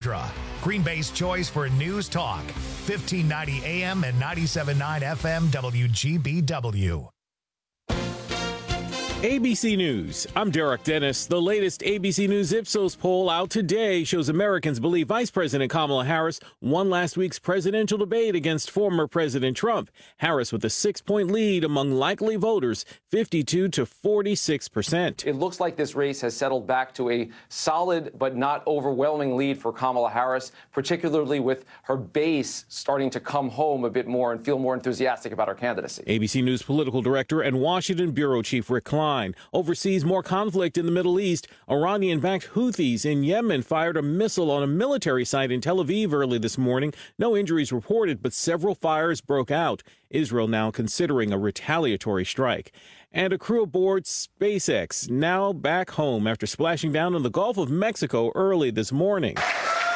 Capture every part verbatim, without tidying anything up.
Extra, Green Bay's choice for news talk, fifteen ninety A M and ninety-seven point nine F M W G B W. A B C News. I'm Derek Dennis. The latest A B C News Ipsos poll out today shows Americans believe Vice President Kamala Harris won last week's presidential debate against former President Trump. Harris with a six-point lead among likely voters, fifty-two to forty-six percent. It looks like this race has settled back to a solid but not overwhelming lead for Kamala Harris, particularly with her base starting to come home a bit more and feel more enthusiastic about her candidacy. A B C News political director and Washington bureau chief Rick Klein oversees more conflict in the Middle East. Iranian-backed Houthis in Yemen fired a missile on a military site in Tel Aviv early this morning. No injuries reported, but several fires broke out. Israel now considering a retaliatory strike. And a crew aboard SpaceX now back home after splashing down in the Gulf of Mexico early this morning. The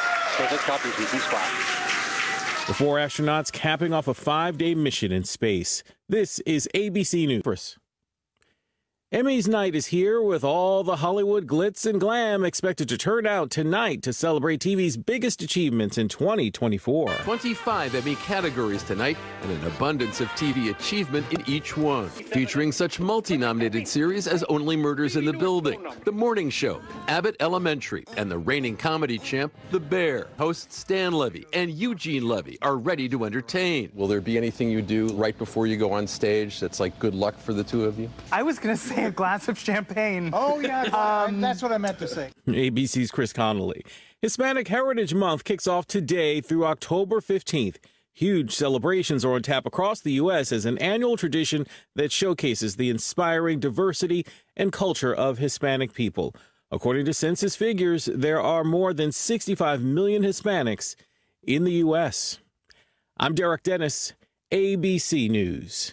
four astronauts capping off a five-day mission in space. This is A B C News. Emmys night is here with all the Hollywood glitz and glam expected to turn out tonight to celebrate T V's biggest achievements in twenty twenty-four. twenty-five Emmy categories tonight and an abundance of T V achievement in each one, featuring such multi-nominated series as Only Murders in the Building, The Morning Show, Abbott Elementary, and the reigning comedy champ, The Bear. Hosts Stan Levy and Eugene Levy are ready to entertain. Will there be anything you do right before you go on stage that's like good luck for the two of you? I was going to say a glass of champagne. Oh, yeah, um, that's what I meant to say. A B C's Chris Connolly. Hispanic Heritage Month kicks off today through October fifteenth. Huge celebrations are on tap across the U S as an annual tradition that showcases the inspiring diversity and culture of Hispanic people. According to census figures, there are more than sixty-five million Hispanics in the U S. I'm Derek Dennis, A B C News.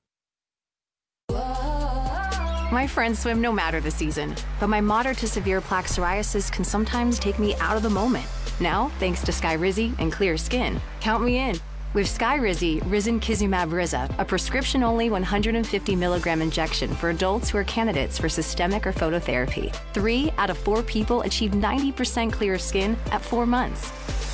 My friends swim no matter the season, but my moderate to severe plaque psoriasis can sometimes take me out of the moment. Now, thanks to Skyrizi and clear skin, count me in. With Skyrizi, Risankizumab Riza, a prescription-only one hundred fifty milligram injection for adults who are candidates for systemic or phototherapy. Three out of four people achieve ninety percent clear skin at four months.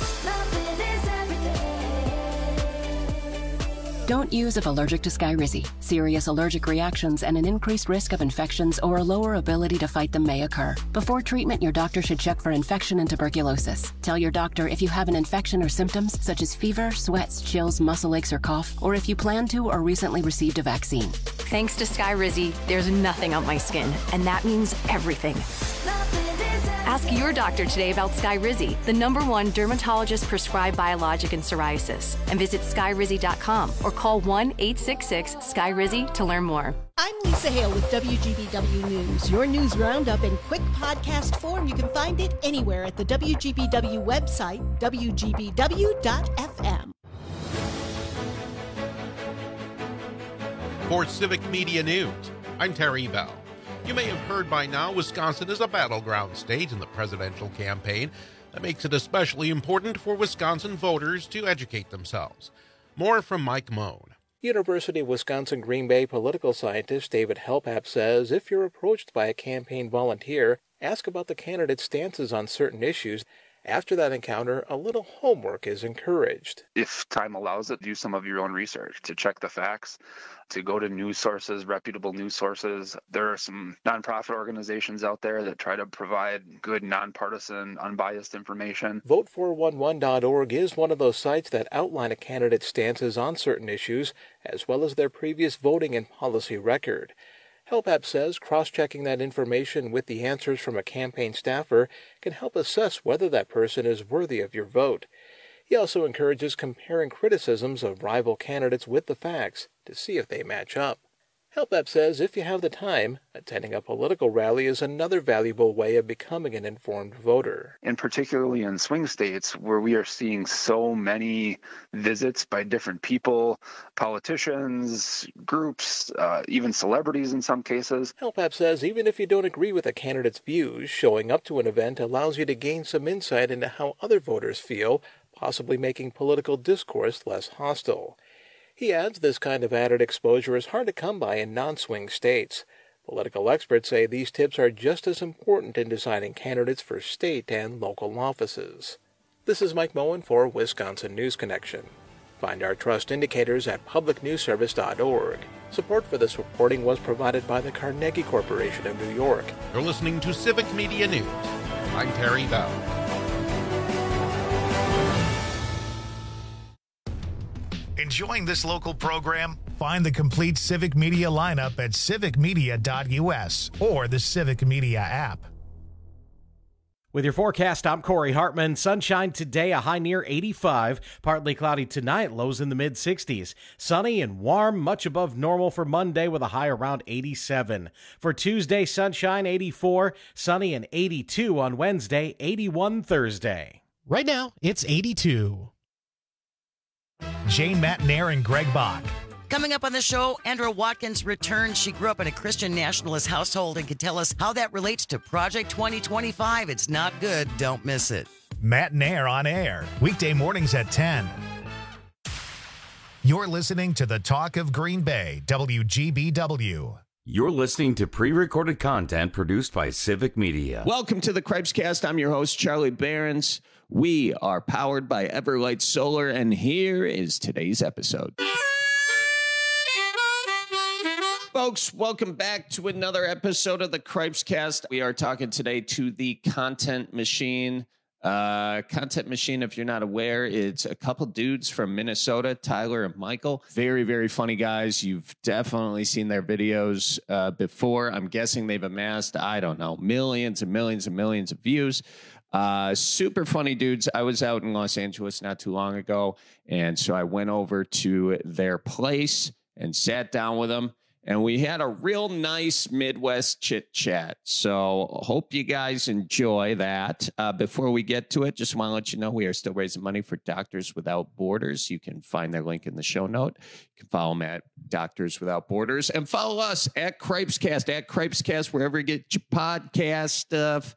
Don't use if allergic to Skyrizi. Serious allergic reactions and an increased risk of infections or a lower ability to fight them may occur. Before treatment, your doctor should check for infection and tuberculosis. Tell your doctor if you have an infection or symptoms such as fever, sweats, chills, muscle aches, or cough, or if you plan to or recently received a vaccine. Thanks to Skyrizi, there's nothing on my skin, and that means everything. Ask your doctor today about Skyrizi, the number one dermatologist-prescribed biologic in psoriasis, and visit skyrizi dot com or call one eight six six Skyrizi to learn more. I'm Lisa Hale with W G B W News, your news roundup in quick podcast form. You can find it anywhere at the W G B W website, W G B W dot F M. For Civic Media News, I'm Terry Bell. You may have heard by now Wisconsin is a battleground state in the presidential campaign. That makes it especially important for Wisconsin voters to educate themselves. More from Mike Moan. University of Wisconsin Green Bay political scientist David Helpap says if you're approached by a campaign volunteer, ask about the candidate's stances on certain issues. After that encounter, a little homework is encouraged. If time allows it, do some of your own research to check the facts, to go to news sources, reputable news sources. There are some nonprofit organizations out there that try to provide good, nonpartisan, unbiased information. vote four one one dot org is one of those sites that outline a candidate's stances on certain issues, as well as their previous voting and policy record. Helpap says cross-checking that information with the answers from a campaign staffer can help assess whether that person is worthy of your vote. He also encourages comparing criticisms of rival candidates with the facts to see if they match up. Helpap says if you have the time, attending a political rally is another valuable way of becoming an informed voter. And particularly in swing states where we are seeing so many visits by different people, politicians, groups, uh, even celebrities in some cases. Helpap says even if you don't agree with a candidate's views, showing up to an event allows you to gain some insight into how other voters feel, possibly making political discourse less hostile. He adds this kind of added exposure is hard to come by in non-swing states. Political experts say these tips are just as important in deciding candidates for state and local offices. This is Mike Moen for Wisconsin News Connection. Find our trust indicators at public news service dot org. Support for this reporting was provided by the Carnegie Corporation of New York. You're listening to Civic Media News. I'm Terry Bell. Enjoying this local program? Find the complete Civic Media lineup at civic media dot u s or the Civic Media app. With your forecast, I'm Corey Hartman. Sunshine today, a high near eighty-five. Partly cloudy tonight, lows in the mid sixties. Sunny and warm, much above normal for Monday with a high around eighty-seven. For Tuesday, sunshine, eighty-four. Sunny and eighty-two on Wednesday, eighty-one Thursday. Right now, it's eighty-two. Jane Matnair and Greg Bach. Coming up on the show, Andra Watkins returns. She grew up in a Christian nationalist household and can tell us how that relates to Project twenty twenty-five. It's not good. Don't miss it. Matt Nair on air, weekday mornings at ten. You're listening to the Talk of Green Bay, W G B W. You're listening to pre-recorded content produced by Civic Media. Welcome to the Cripescast. I'm your host, Charlie Behrens. We are powered by Everlight Solar, and here is today's episode. Folks, welcome back to another episode of the Cripescast. We are talking today to the Content Machine. Uh, Content Machine, if you're not aware, it's a couple dudes from Minnesota, Tyler and Michael. Very, very funny guys. You've definitely seen their videos uh, before. I'm guessing they've amassed, I don't know, millions and millions and millions of views. Uh, super funny dudes. I was out in Los Angeles not too long ago, and so I went over to their place and sat down with them. And we had a real nice Midwest chit chat. So hope you guys enjoy that. Uh, before we get to it, just want to let you know we are still raising money for Doctors Without Borders. You can find their link in the show note. You can follow them at Doctors Without Borders and follow us at Cripescast, at Cripescast, wherever you get your podcast stuff.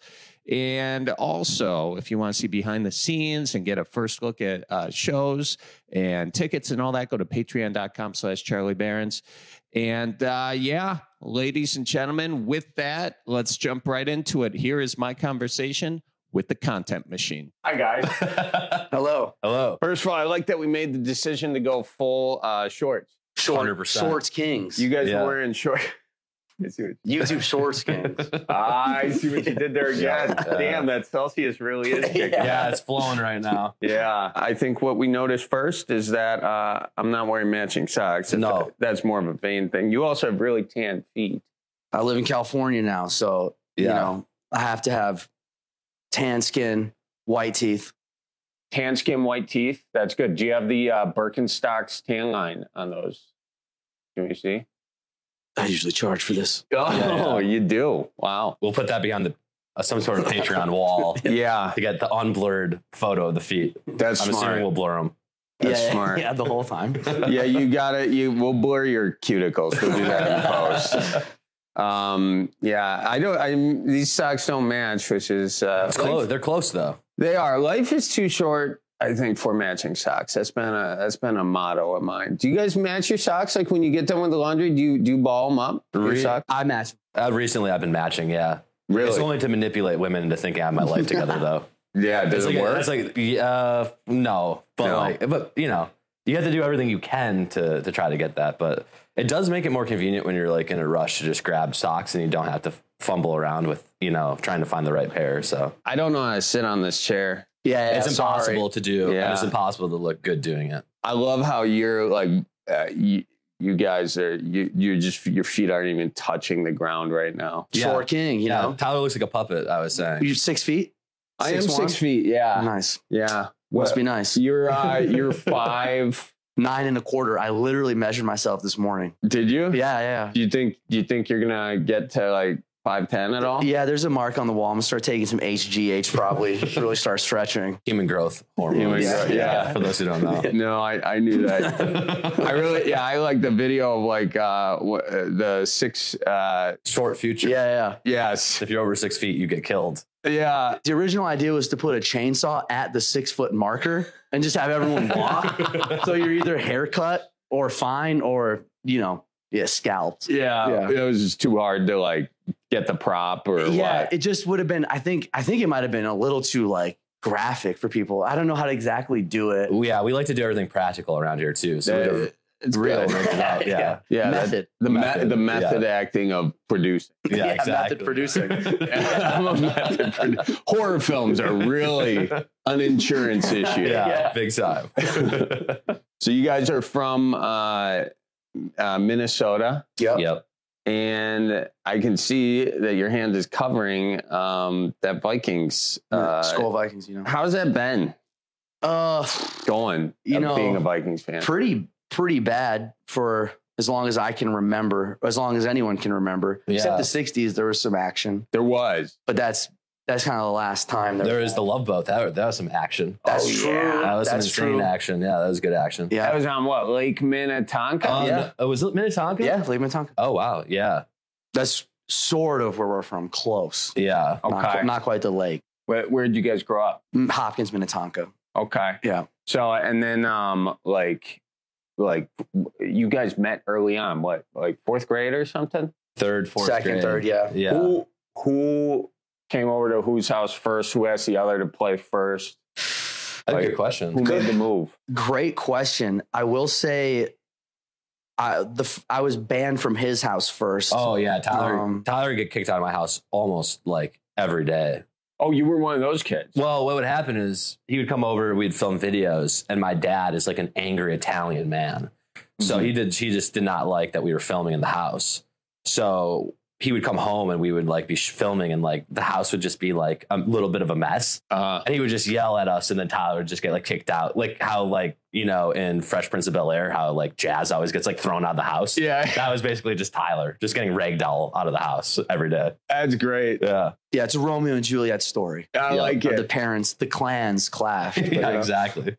And also, if you want to see behind the scenes and get a first look at uh, shows and tickets and all that, go to patreon.com slash Charlie Behrens. And uh, yeah, ladies and gentlemen, with that, let's jump right into it. Here is my conversation with the Content Machine. Hi, guys. Hello. Hello. First of all, I like that we made the decision to go full uh, shorts. Short, one hundred percent. Shorts Kings. You guys yeah. are wearing shorts. YouTube Shorts Kings. Ah, I see what you did there again. Uh, Damn, that Celsius really is kicking. Yeah. yeah, it's flowing right now. Yeah, I think what we noticed first is that uh, I'm not wearing matching socks. No. That's more of a vain thing. You also have really tan feet. I live in California now, so, yeah. you know, I have to have tan skin, white teeth. Tan skin, white teeth? That's good. Do you have the uh, Birkenstocks tan line on those? Can we see? I usually charge for this. Oh, yeah, yeah. You do? Wow. We'll put that behind the uh, some sort of Patreon wall. Yeah. To get the unblurred photo of the feet. That's I'm smart. assuming we'll blur them. That's yeah, smart. Yeah, the whole time. Yeah, you got it. You We'll blur your cuticles. We'll do that in post. Um, yeah, I don't, I, these socks don't match, which is, uh, it's close. They're close though. They are. Life is too short, I think, for matching socks. That's been a that's been a motto of mine. Do you guys match your socks? Like when you get done with the laundry, do you do you ball them up? Your socks? I match. Uh, recently, I've been matching. Yeah, really. It's only to manipulate women into thinking I have my life together, though. Yeah, does it's it like, work? It's like, uh, no, but no. like, but you know, you have to do everything you can to to try to get that. But it does make it more convenient when you're like in a rush to just grab socks and you don't have to fumble around with, you know, trying to find the right pair. So I don't know how to sit on this chair. Yeah, yeah it's impossible sorry. to do. Yeah. And it's impossible to look good doing it. I love how you're like, uh, you, you guys are, you, you're just, your feet aren't even touching the ground right now. Yeah. Short king, you yeah. know? Tyler looks like a puppet, I was saying. You're six feet? I six am one? six feet. Yeah. Nice. Yeah. Must What? be nice. You're, uh, you're five. Nine and a quarter. I literally measured myself this morning. Did you? Yeah, yeah. Do you think, do you think you're going to get to like five ten at all? Yeah, there's a mark on the wall. I'm going to start taking some H G H probably. Really start stretching. Human growth hormones. Human yeah, growth, yeah. yeah. For those who don't know. No, I, I knew that. I really, yeah, I like the video of like uh, what, uh the six uh, short future. Yeah, yeah. Yes. If you're over six feet, you get killed. Yeah. The original idea was to put a chainsaw at the six foot marker and just have everyone walk. So you're either haircut or fine or, you know, yeah, scalped. Yeah, yeah. It was just too hard to like get the prop or yeah, what. it just would have been, I think, I think it might have been a little too like graphic for people. I don't know how to exactly do it. Yeah, we like to do everything practical around here too. So Yeah, we it's real. good. Yeah, yeah, Yeah, Method. that- the method, Method, the method yeah. acting of producing. yeah, exactly. Method producing. I'm a method produ- Horror films are really an insurance issue. Yeah, Yeah. big time. So you guys are from uh, uh, Minnesota, Yep. Yep. and I can see that your hand is covering um, that Vikings. Uh, Skull Vikings, you know. how's that been Uh, going? You uh, know, being a Vikings fan. pretty pretty bad for as long as I can remember, as long as anyone can remember. Yeah. Except the sixties, there was some action, There was. but that's that's kind of the last time. There is the Love Boat. That, that was some action. That's Oh, true. yeah. That was That's some insane true. action. Yeah, that was good action. Yeah. That was on what, Lake Minnetonka? Um, Yeah. Oh, was it Minnetonka? Yeah, Lake Minnetonka. Oh, wow. Yeah. That's sort of where we're from. Close. Yeah. Not, Okay. qu- not quite the lake. Where, where'd you guys grow up? Mm, Hopkins, Minnetonka. Okay. Yeah. So, and then, um, like, like you guys met early on, what, like fourth grade or something? Third, fourth Second, grade. third, yeah. Yeah. Who, who came over to whose house first? Who asked the other to play first? That's a Like, good question. Who made the move? Great question. I will say, I the f- I was banned from his house first. Oh, yeah. Tyler, Um, Tyler would get kicked out of my house almost like every day. Oh, you were one of those kids. Well, what would happen is he would come over, we'd film videos, and my dad is like an angry Italian man. So Mhm. he did he just did not like that we were filming in the house. So he would come home and we would like be sh- filming and like the house would just be like a little bit of a mess. Uh, And he would just yell at us and then Tyler would just get like kicked out. Like how like, you know, in Fresh Prince of Bel-Air, how like Jazz always gets like thrown out of the house. Yeah. That was basically just Tyler just getting ragdoll out of the house every day. That's great. Yeah. Yeah, it's a Romeo and Juliet story. I Yeah, like Of it. the parents, the clans clash. but, Yeah, uh, exactly.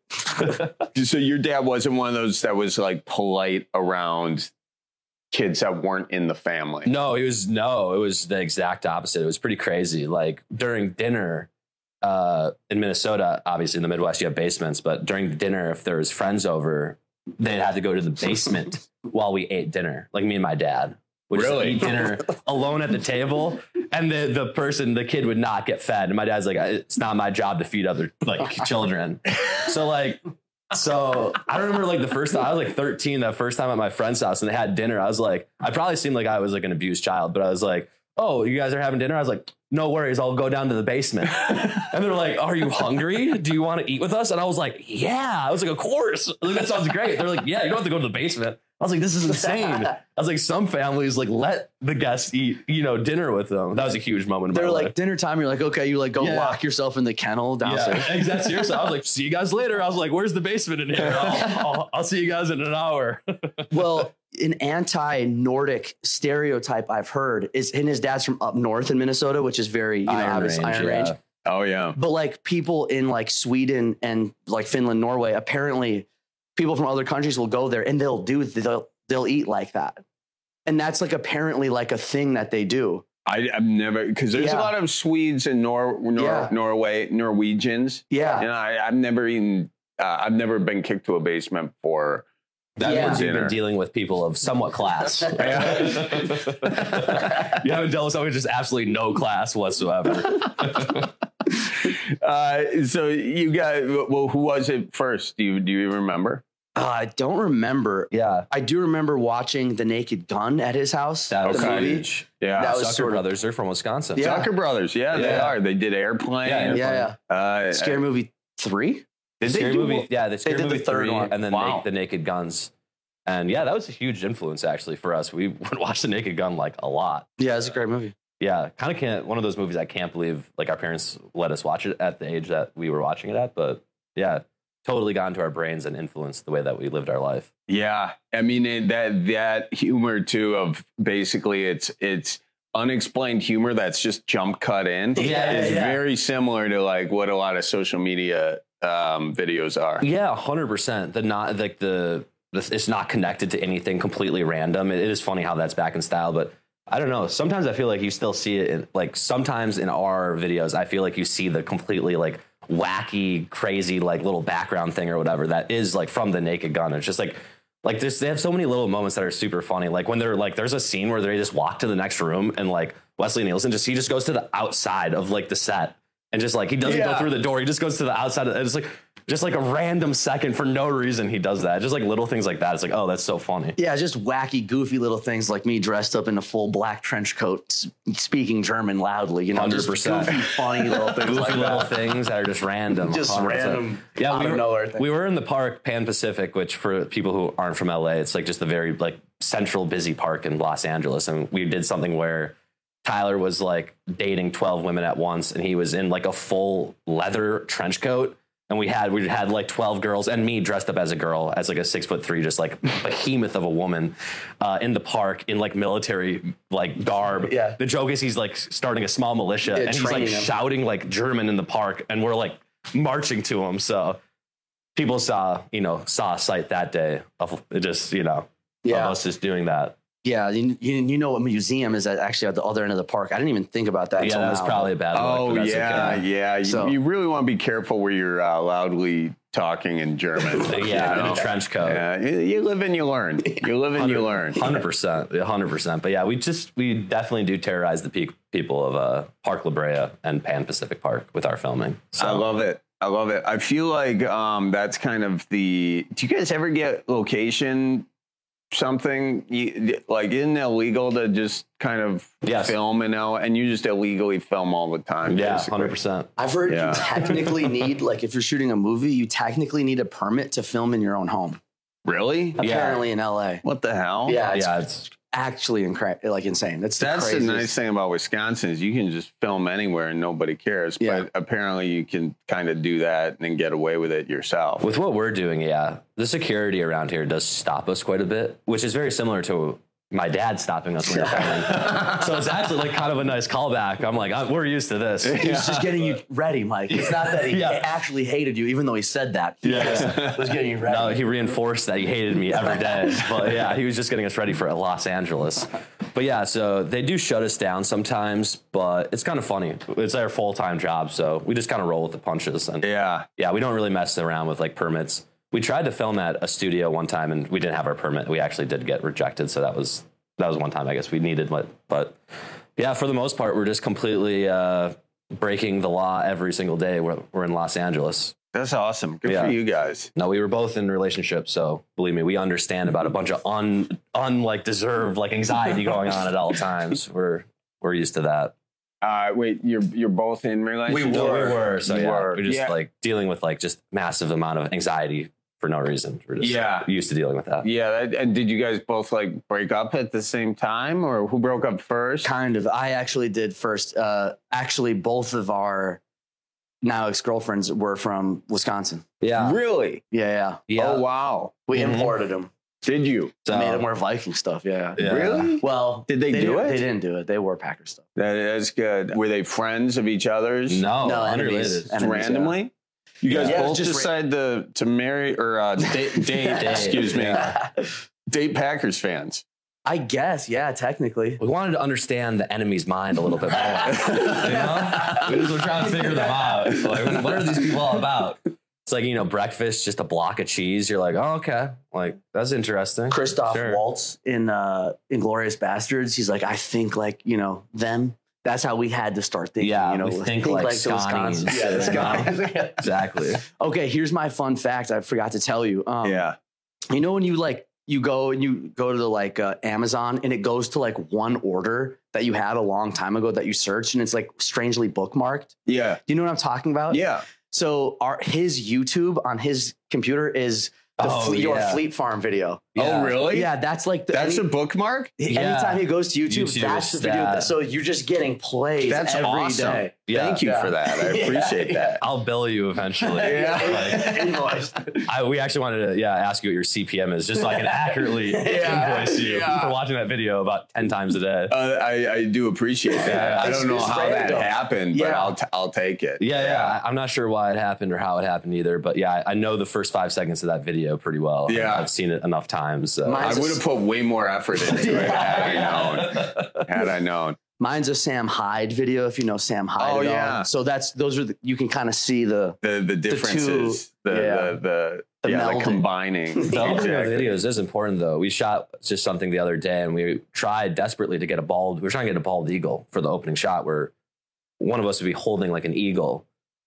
So your dad wasn't one of those that was like polite around kids that weren't in the family. No, it was no, it was the exact opposite. It was pretty crazy. Like during dinner, uh, in Minnesota, obviously in the Midwest, you have basements, but during dinner, if there was friends over, they'd have to go to the basement while we ate dinner. Like me and my dad would just Really? eat dinner alone at the table. And the, the person, the kid would not get fed. And my dad's like, it's not my job to feed other like children. So like, so I remember like the first time I was like thirteen, that first time at my friend's house and they had dinner. I was like, I probably seemed like I was like an abused child, but I was like, oh, you guys are having dinner? I was like, no worries. I'll go down to the basement. And they're like, are you hungry? Do you want to eat with us? And I was like, yeah. I was like, of course. Like, that sounds great. They're like, yeah, you don't have to go to the basement. I was like, this is insane. I was like, some families like let the guests eat, you know, dinner with them. That was a huge moment in They're my like life. dinner time. You're like, okay, you like go Yeah. lock yourself in the kennel downstairs. Yeah, exactly. Seriously, I was like, see you guys later. I was like, where's the basement in here? I'll, I'll, I'll see you guys in an hour. Well, an anti-Nordic stereotype I've heard is, and his dad's from up north in Minnesota, which is very, you know, Iron obvious Range, Iron yeah. Range. Oh yeah. But like people in like Sweden and like Finland, Norway, apparently people from other countries will go there and they'll do, they'll, they'll eat like that. And that's like apparently like a thing that they do. I, I've never, because there's Yeah. a lot of Swedes and Nor, Nor Yeah. Norway, Norwegians. Yeah. And I, I've never even, uh, I've never been kicked to a basement for That Yeah. means you've been dinner. dealing with people of somewhat class. you haven't dealt with someone with just absolutely no class whatsoever. Uh, so you got, well, who was it first? Do you, do you remember? Uh, I don't remember. Yeah. I do remember watching The Naked Gun at his house. That was the movie. huge. Yeah. That was Zucker sort of- Brothers, they're from Wisconsin. Yeah. Zucker Brothers. Yeah, they Yeah. are. They did Airplane. Yeah, Yeah, yeah. Uh, Scary Movie three? Did they Scary do movie, one? yeah, the Scary did the movie third three, one. and then Wow. Na- the Naked Guns. And yeah, that was a huge influence actually for us. We would watch the Naked Gun like a lot. Yeah, it's a great movie. Yeah, kind of can't, one of those movies I can't believe like our parents let us watch it at the age that we were watching it at. But yeah, totally got into our brains and influenced the way that we lived our life. Yeah, I mean it, that that humor too of basically it's it's unexplained humor that's just jump cut in. Yeah, is yeah. very similar to like what a lot of social media um, videos are. Yeah, one hundred percent. The not like the, the it's not connected to anything completely random. It, it is funny how that's back in style, but I don't know. Sometimes I feel like you still see it in, like sometimes in our videos, I feel like you see the completely like wacky, crazy, like little background thing or whatever that is like from the Naked Gun. It's just like, like this, they have so many little moments that are super funny. Like when they're like, there's a scene where they just walk to the next room and like Wesley Nielsen just, he just goes to the outside of like the set and just like he doesn't Yeah. go through the door. He just goes to the outside. Of, it's like just like a random second for no reason. He does that. Just like little things like that. It's like, oh, that's so funny. Yeah, just wacky, goofy little things like me dressed up in a full black trench coat, s- speaking German loudly. You know, one hundred just percent. goofy, funny little things Goofy like little that. things that are just random. Just one hundred percent. random, Yeah, out we of were, nowhere things. we were in the park, Pan Pacific, which for people who aren't from L A, it's like just a very like central busy park in Los Angeles. And we did something where Tyler was like dating twelve women at once, and he was in like a full leather trench coat. And we had we had like twelve girls and me dressed up as a girl, as like a six foot three, just like behemoth of a woman uh, in the park in like military like garb. Yeah. The joke is he's like starting a small militia Yeah, and he's like training them. shouting like German in the park, and we're like marching to him. So people saw you know saw a sight that day of just you know Yeah. of us just doing that. Yeah, you, you, you know what museum is at actually at the other end of the park. I didn't even think about that. Yeah, until that was now. probably a bad look. Oh, but that's yeah, okay. yeah. You, So- you really want to be careful where you're uh, loudly talking in German. Yeah, you in know? a trench coat. Yeah, you, you live and you learn. You live and you learn. Hundred percent, hundred percent. But yeah, we just we definitely do terrorize the pe- people of uh, Park La Brea and Pan Pacific Park with our filming. So I love it. I love it. I feel like um, that's kind of the. Do you guys ever get location something you, like? Isn't it illegal to just kind of Yes. film and all, and you just illegally film all the time? Yeah, basically? hundred percent. I've heard Yeah. you technically need, like, if you're shooting a movie, you technically need a permit to film in your own home. Really? Apparently in L A. What the hell? Yeah, it's, Yeah, it's actually incre- like insane. That's the That's the craziest. nice thing about Wisconsin is you can just film anywhere and nobody cares. Yeah. But apparently you can kind of do that and get away with it yourself. with what we're doing. Yeah, the security around here does stop us quite a bit, which is very similar to my dad stopping us when we're filming. So it's actually like kind of a nice callback. I'm like, I'm, we're used to this. He's just getting you ready, Mike. It's not that he Yeah. actually hated you, even though he said that. He Yeah. just was getting you ready. No, he reinforced that he hated me every day. But yeah, he was just getting us ready for Los Angeles. But yeah, so they do shut us down sometimes, but it's kind of funny. It's our full-time job, so we just kind of roll with the punches. And Yeah. yeah, we don't really mess around with like permits. We tried to film at a studio one time and we didn't have our permit. We actually did get rejected, so that was that was one time I guess we needed it. But yeah, for the most part, we're just completely uh, breaking the law every single day. We're, we're in Los Angeles. That's awesome. Good Yeah. for you guys. No, we were both in relationships, so believe me, we understand about a bunch of un unlike deserved like anxiety going on at all times. We're we're used to that. Uh, wait, you're you're both in relationships? No, we were. So We yeah, were. we're just Yeah. like dealing with like just massive amount of anxiety for no reason. We're just Yeah. used to dealing with that. Yeah, that, and did you guys both like break up at the same time, or who broke up first? Kind of. I actually did first. Uh, actually, both of our now ex-girlfriends were from Wisconsin. Yeah. Really? Yeah, yeah. Yeah. Oh wow. We Mhm. imported them. Did you? So, Made them wear Viking stuff. Yeah. Yeah. Really? Well, Did they do didn't- it? They didn't do it. They wore Packer stuff. That, that's good. Were they friends of each other's? No, No, unrelated. enemies. Just Enemies, randomly? You guys Yeah, both just decided to to marry or uh, date, date excuse me, date Packers fans. I guess, yeah, technically. We wanted to understand the enemy's mind a little bit more. You know? We just were trying to figure them out. Like, what are these people all about? It's like, you know, breakfast, just a block of cheese. You're like, oh, okay. Like, that's interesting. Christoph Sure. Waltz in uh Inglourious Bastards. He's like, I think like, you know, them. That's how we had to start thinking. Yeah, you know, we think like the Scotties. Yeah, the Scotties. Exactly. Okay, here's my fun fact. I forgot to tell you. Um, Yeah. You know when you like you go and you go to the like uh, Amazon and it goes to like one order that you had a long time ago that you searched and it's like strangely bookmarked. Yeah. Do you know what I'm talking about? Yeah. So our his YouTube on his computer is the Oh, Fleet, your yeah. Fleet Farm video. Yeah. Oh, really? Yeah, that's like the, That's any- a bookmark? anytime Yeah. he goes to YouTube, YouTube that's the is video. that. So you're just getting plays That's every awesome. day. Yeah. Thank you Yeah. for that. I Yeah, appreciate yeah. that. I'll bill you eventually. Yeah. Like, I, we actually wanted to, yeah, ask you what your C P M is, just so I can accurately Yeah. invoice you Yeah. for watching that video about ten times a day. Uh, I, I do appreciate that. Yeah. I don't know It's- it's how that random. happened, but Yeah. I'll t- I'll take it. Yeah, yeah. I- I'm not sure why it happened or how it happened either, but yeah, I I know the first five seconds of that video pretty well. Yeah. I've seen it enough times. So. Mine- I would have put way more effort into it had I known. Had I known. Mine's a Sam Hyde video, if you know Sam Hyde. Oh, at all. yeah. So that's those are the, you can kind of see the The the differences, the, yeah. the the The yeah, the melding. combining. Developing Exactly. of videos is important, though. We shot just something the other day, and we tried desperately to get a bald. We were trying to get a bald eagle for the opening shot, where one of us would be holding like an eagle,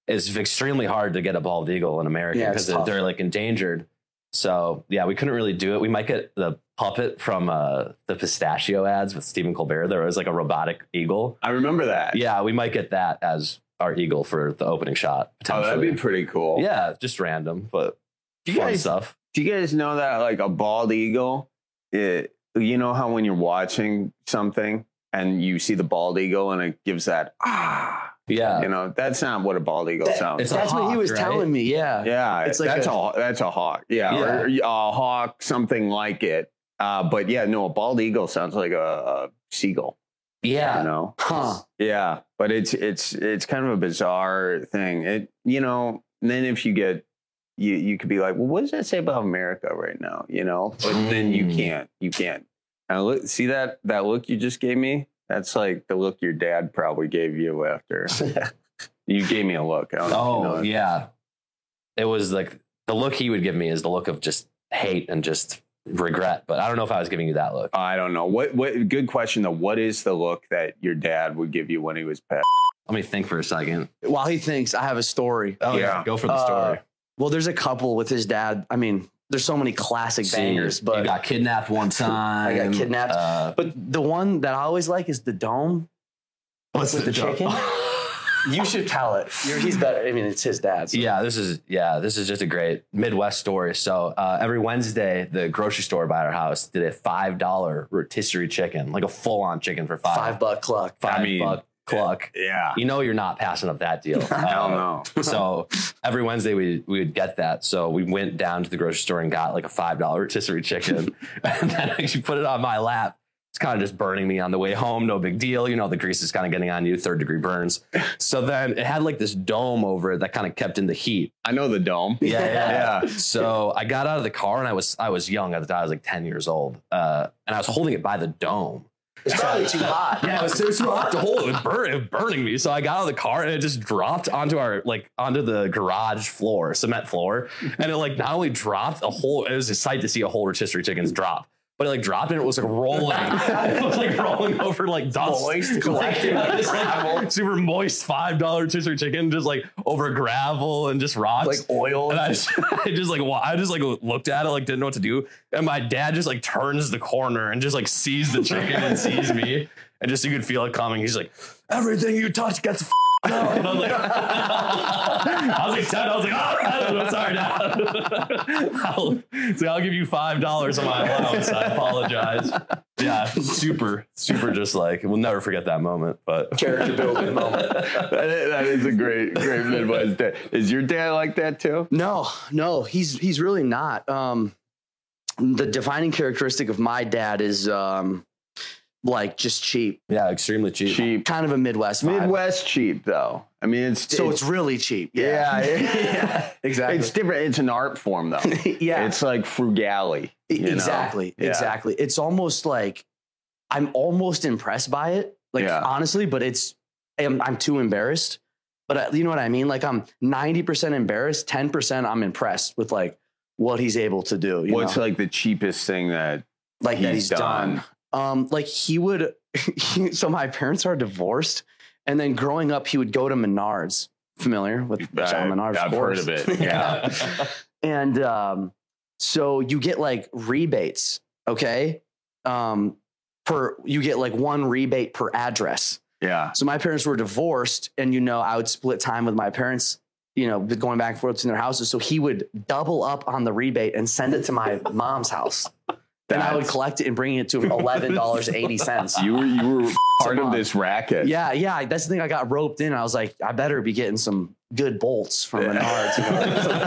it's extremely hard to get a bald eagle in America Yeah, because it's they're, tough. they're like endangered. So yeah, we couldn't really do it. We might get the puppet from uh, the pistachio ads with Stephen Colbert. There was like a robotic eagle. I remember that. Yeah, we might get that as our eagle for the opening shot. Oh, that'd be pretty cool. Yeah, just random, but Do you fun guys, stuff. Do you guys know that like a bald eagle, it, you know how when you're watching something and you see the bald eagle and it gives that, ah, yeah, you know, that's not what a bald eagle sounds It's like. that's what he was telling me. Yeah. Yeah. It's like that's a- a, that's a hawk. Yeah. Yeah. Or a hawk, something like it. Uh, but yeah, no, a bald eagle sounds like a, a seagull. Yeah. You know? Huh. Yeah. But it's, it's, it's kind of a bizarre thing. It, you know, and then if you get, you, you could be like, well, what does that say about America right now? You know, but then you can't, you can't. Now look, see that, that look you just gave me? That's like the look your dad probably gave you after you gave me a look. I don't know if you Oh know that. yeah, it was like the look he would give me is the look of just hate and just regret. But I don't know if I was giving you that look. I don't know. What, what, good question though. What is the look that your dad would give you when he was pissed? Let me think for a second. While he thinks, I have a story. Oh yeah, go for the Uh, story. well, there's a couple with his dad. I mean, there's so many classic bangers, but you got kidnapped one time. I got kidnapped. Uh, but the one that I always like is the dome. What's with the the, dome? chicken? You should tell it. You're, he's better. I mean, it's his dad. So. Yeah, this is yeah, this is just a great Midwest story. So uh, every Wednesday, the grocery store by our house did a five dollar rotisserie chicken, like a full on chicken for five Five buck cluck. five I mean, buck cluck. Yeah. You know you're not passing up that deal. Hell no. So every Wednesday we we would get that. So we went down to the grocery store and got like a five dollar rotisserie chicken, and then you put it on my lap. It's kind of just burning me on the way home. No big deal. You know, the grease is kind of getting on you, third degree burns. So then it had like this dome over it that kind of kept in the heat. I know the dome. Yeah, yeah. Yeah. So I got out of the car and I was I was young at the time. I was like ten years old, uh, and I was holding it by the dome. It's probably too hot. Yeah, it was, it was too hot to hold. It was, burn, it was burning me. So I got out of the car and it just dropped onto our like onto the garage floor, cement floor, and it like not only dropped a whole. It was a sight to see a whole rotisserie chicken's drop. But it like dropped and it was like rolling. It was like rolling over like dust. Moist, collecting like, like just, like, gravel. super moist five dollar rotisserie chicken just like over gravel and just rocks. Like oil. And I just, I just like wa- I just like looked at it like didn't know what to do. And my dad just like turns the corner and just like sees the chicken and sees me. And just you could feel it coming. He's like, everything you touch gets f- out. And I was like, I was like ten. I was like, oh, I don't know, sorry, Dad. I'll, so I'll give you five dollars on my allowance. I apologize. Yeah, super, super. Just like we'll never forget that moment. But Character building moment. that, is, that is a great, great Midwest dad. Is your dad like that too? No, no, he's he's really not. Um, the defining characteristic of my dad is um, like just cheap. Yeah, extremely cheap. Cheap. Kind of a Midwest vibe. Midwest cheap though. I mean, it's So it's really cheap. yeah, Yeah, yeah, exactly. It's different. It's an art form though. Yeah. It's like frugality. you know? Exactly. Yeah. Exactly. It's almost like I'm almost impressed by it. Like Yeah. honestly, but it's I'm, I'm too embarrassed. But uh, you know what I mean? Like I'm ninety percent embarrassed, ten percent I'm impressed with like what he's able to do. You What's know? like the cheapest thing that like that he's done. done? Um, like he would. He, so my parents are divorced, and then growing up, he would go to Menards. Familiar with John Menards? I've of course. heard of it. Yeah. And um, so you get like rebates, okay? Um, per you get like one rebate per address. Yeah. So my parents were divorced, and you know I would split time with my parents. You know, going back and forth in their houses. So he would double up on the rebate and send it to my mom's house. And I would collect it and bring it to eleven dollars and eighty cents. You were you were part of this racket. Yeah, yeah. That's the thing. I got roped in. I was like, I better be getting some good bolts from Menards. You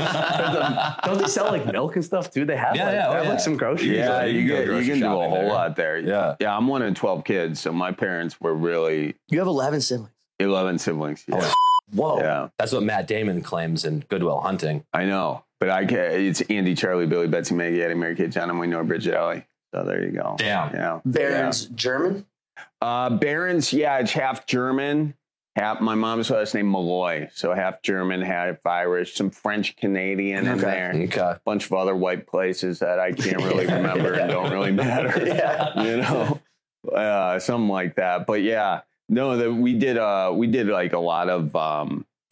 know? Don't they sell like milk and stuff too? They have Yeah, like, yeah, they oh, have yeah. like some groceries. Yeah, You you, go get, you grocery can do a shopping whole there. lot there. Yeah. Yeah, I'm one of twelve kids, so my parents were really You have eleven siblings. eleven siblings. Yeah. Whoa. Yeah. That's what Matt Damon claims in Good Will Hunting. I know. But I can it's Andy, Charlie, Billy, Betsy, Maggie, Eddie, Mary Kate, John, and we know Bridget Alley. So there you go. Damn. Yeah. Barron's German. Uh, Barron's, yeah, it's half German. Half my mom's last name Malloy, so half German, half Irish, some French Canadian in Okay. there, Okay. a bunch of other white places that I can't really remember and don't really matter. Yeah. You know, uh, something like that. But yeah, no, that we did. Uh, we did like a lot of um,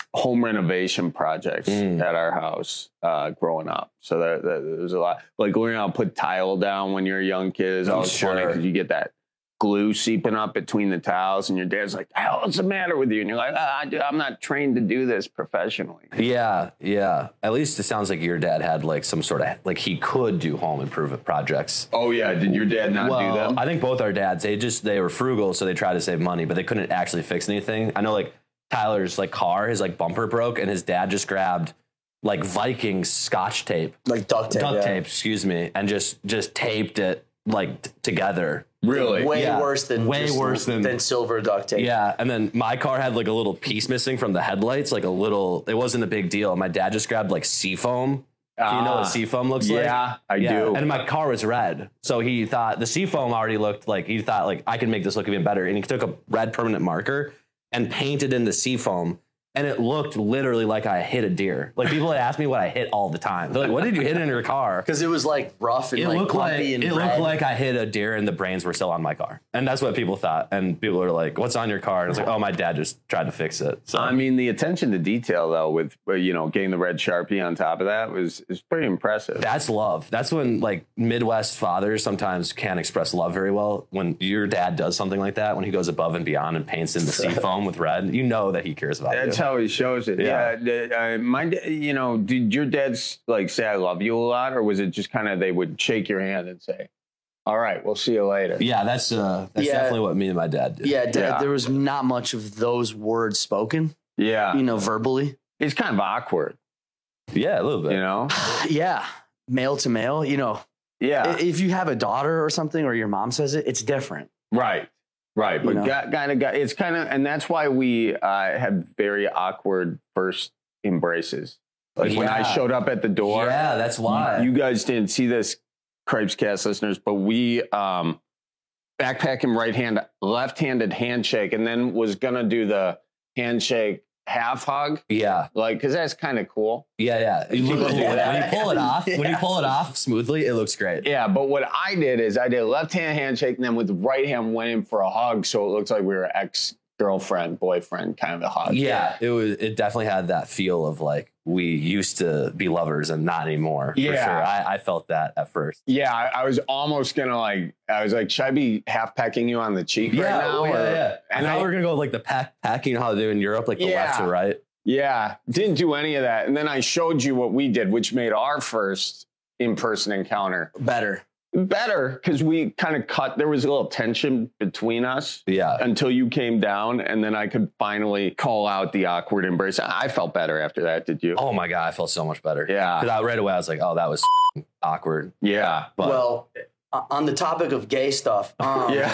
home renovation projects Mm. at our house uh, growing up. So there, there, there was a lot. Like learning how to put tile down when you're a young kid is always Sure. funny because you get that glue seeping up between the tiles, and your dad's like, "The hell is the matter with you?" And you're like, ah, I- "I'm not trained to do this professionally." Yeah, yeah. At least it sounds like your dad had like some sort of like he could do home improvement projects. Oh yeah, did your dad not well, do them? I think both our dads, they just they were frugal, so they tried to save money, but they couldn't actually fix anything. I know like Tyler's like car, his like bumper broke, and his dad just grabbed like Viking Scotch tape, like duct tape, duct yeah. tape, excuse me, and just just taped it like t- together. Really? Way Yeah. worse than way just worse than than silver duct tape. Yeah, and then my car had like a little piece missing from the headlights, like a little. It wasn't a big deal. My dad just grabbed like seafoam. Do you know Ah, what seafoam looks like? yeah, I do. And my car was red, so he thought the seafoam already looked like he thought like I can make this look even better, and he took a red permanent marker and painted in the seafoam. And it looked literally like I hit a deer. Like people had asked me what I hit all the time. They're like, "What did you hit in your car?" Because it was like rough and It like looked like lumpy and it red. looked like I hit a deer and the brains were still on my car, and that's what people thought. And people are like, "What's on your car?" And it's like, "Oh, my dad just tried to fix it." So I mean, the attention to detail, though, with uh, you know getting the red Sharpie on top of that was is pretty impressive. that's love. That's when like Midwest fathers sometimes can't express love very well. When your dad does something like that, when he goes above and beyond and paints in the seafoam with red, you know that he cares about That's you. how he shows it. Yeah. Yeah, the- uh, my, da- you know, did your dads like say "I love you" a lot, or was it just kind of they would shake your hand and say, "All right, we'll see you later"? Yeah, that's uh, that's Yeah. definitely what me and my dad did. Yeah, Dad, Yeah. there was not much of those words spoken, Yeah, you know, verbally. it's kind of awkward, yeah, a little bit. you know. Yeah, male to male, you know. Yeah, I- If you have a daughter or something, or your mom says it, it's different. right, right. But You know? kind of, it's kind of, and that's why we uh, had very awkward first embraces. Like when I Yeah. showed up at the door. Yeah, that's why. You guys didn't see this, Cripes Cast listeners, but we um, backpacking right hand, left-handed handshake, and then was gonna do the handshake half hug, Yeah, like because that's kind of cool. yeah, yeah. You look People cool. do that. When you pull it off, when you pull it off smoothly, it looks great. Yeah, but what I did is I did a left-hand handshake, and then with the right hand went in for a hug, so it looks like we were ex-girlfriend, boyfriend kind of a hug. Yeah, it was. It definitely had that feel of like we used to be lovers and not anymore. For Yeah. sure. I, I felt that at first. Yeah, I, I was almost gonna like. I was like, should I be half pecking you on the cheek Yeah, right now? oh, yeah, or- yeah. And I I, thought we were gonna go with, like the pack packing, how they do in Europe, like the Yeah. left to right. yeah, didn't do any of that. And then I showed you what we did, which made our first in-person encounter Better. better because we kind of cut. There was a little tension between us. Yeah. Until you came down, and then I could finally call out the awkward embrace. I felt better after that. Did you? Oh my god, I felt so much better. Yeah. Because I right away I was like, oh, that was awkward. Yeah. But Well, uh, on the topic of gay stuff, um, Yeah.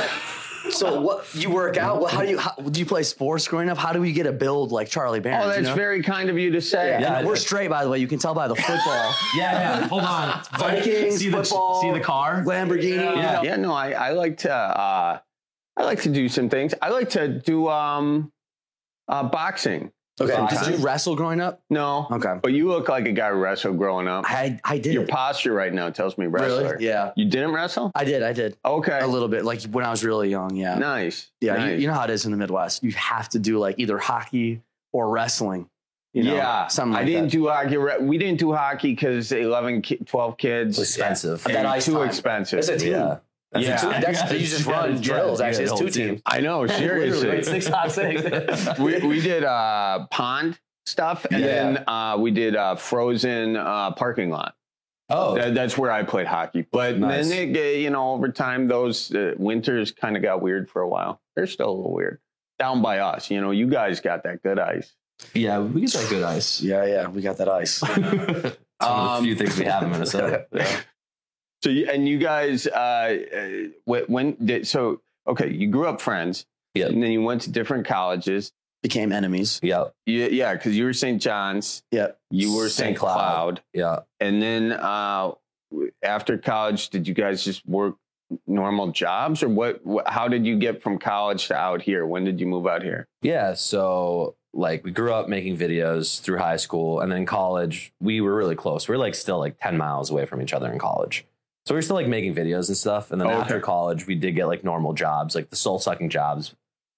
So what you work out? Well, how do you how, do you play sports growing up? How do we get a build like Charlie Barnes? Oh, that's you know? very kind of you to say. Yeah, Yeah, and I- we're straight, by the way. You can tell by the football. yeah, yeah. Hold on. Vikings, see the, football, see the car? Lamborghini. Yeah. you know. Yeah, no, I, I like to uh, I like to do some things. I like to do um, uh, boxing. Okay. sometimes. Did you wrestle growing up? No. Okay. But you look like a guy who wrestled growing up. I I did. Your posture right now tells me wrestler. Really? Yeah. You didn't wrestle? I did. I did. Okay. A little bit, like when I was really young. Yeah. Nice. Yeah. Nice. You, you know how it is in the Midwest. You have to do like either hockey or wrestling. You know, yeah. Something like I didn't that. do hockey. re- We didn't do hockey because eleven, ki- twelve kids. It's expensive. That And ice too time. expensive. It's a team. Yeah. That's Yeah. a two- That's, you just run Yeah, drills. yeah, Actually, the it's whole two team. teams. I know, Literally, seriously. six on six. we, we did uh, pond stuff, and Yeah. then uh, we did uh, frozen uh, parking lot. Oh. That, that's where I played hockey. But Nice. then, it, uh, you know, over time, those uh, winters kind of got weird for a while. They're still a little weird. Down by us, you know, you guys got that good ice. Yeah, we get that good ice. Yeah, yeah, we got that ice. It's one of the Um, few things we have in Minnesota. Yeah. So, you, and you guys, uh, uh, when, when did, so, okay, you grew up friends. Yep. And then you went to different colleges. Became enemies. Yep. You, yeah, because you were Saint John's. Yep. You were Saint Saint Cloud. Cloud. Yeah. And then uh, after college, did you guys just work normal jobs, or what, what? How did you get from college to out here? When did you move out here? Yeah. So like we grew up making videos through high school, and then in college, we were really close. We were like still like ten miles away from each other in college. So we were still like making videos and stuff. And then Oh, okay. after college, we did get like normal jobs, like the soul sucking jobs.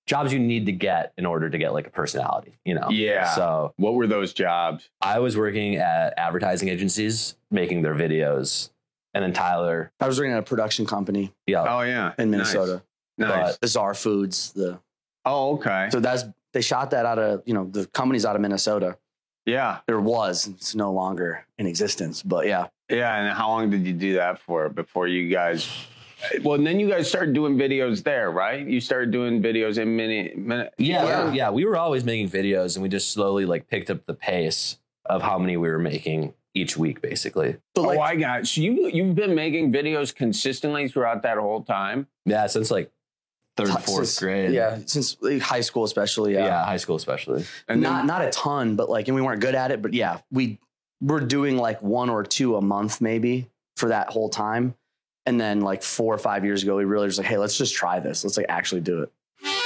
jobs you need to get in order to get like a personality, you know? Yeah. So what were those jobs? I was working at advertising agencies, making their videos. And then Tyler. I was working at a production company. Yeah. Oh, yeah. In Minnesota. Nice. Nice. The Czar Foods. The Oh, okay. So that's, they shot that out of, you know, the company's out of Minnesota. Yeah. There was. It's no longer in existence, but yeah. Yeah. And how long did you do that for before you guys... Well, and then you guys started doing videos there, right? You started doing videos in mini... mini yeah, yeah. Yeah. We were always making videos and we just slowly like picked up the pace of how many we were making each week, basically. Oh, like, I got it. So you, you've been making videos consistently throughout that whole time? Yeah, since like third, fourth since, grade. Yeah, since like, high school especially. Yeah. yeah, high school especially. And not then, not a ton, but like, and we weren't good at it. But yeah, we were doing like one or two a month maybe for that whole time. And then like four or five years ago, we really was like, hey, let's just try this. Let's like actually do it.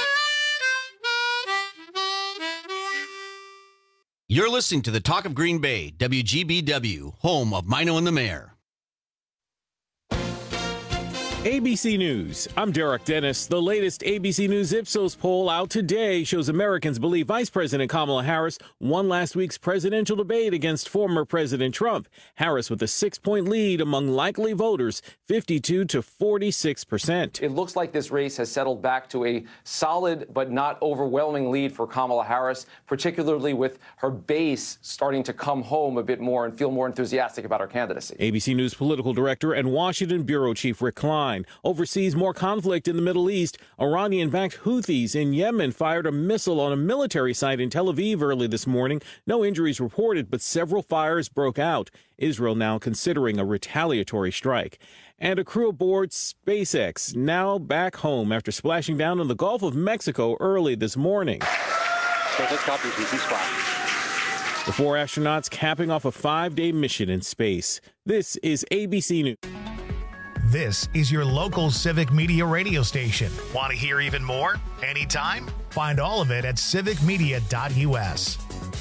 You're listening to the Talk of Green Bay, W G B W, home of Mino and the Mayor. A B C News. I'm Derek Dennis. The latest A B C News Ipsos poll out today shows Americans believe Vice President Kamala Harris won last week's presidential debate against former President Trump. Harris with a six-point lead among likely voters, fifty-two to forty-six percent. It looks like this race has settled back to a solid but not overwhelming lead for Kamala Harris, particularly with her base starting to come home a bit more and feel more enthusiastic about her candidacy. A B C News political director and Washington bureau chief Rick Klein oversees more conflict in the Middle East. Iranian-backed Houthis in Yemen fired a missile on a military site in Tel Aviv early this morning. No injuries reported, but several fires broke out. Israel now considering a retaliatory strike. And a crew aboard SpaceX now back home after splashing down in the Gulf of Mexico early this morning. The four astronauts capping off a five-day mission in space. This is A B C News. This is your local Civic Media radio station. Want to hear even more? Anytime? Find all of it at civic media dot U S.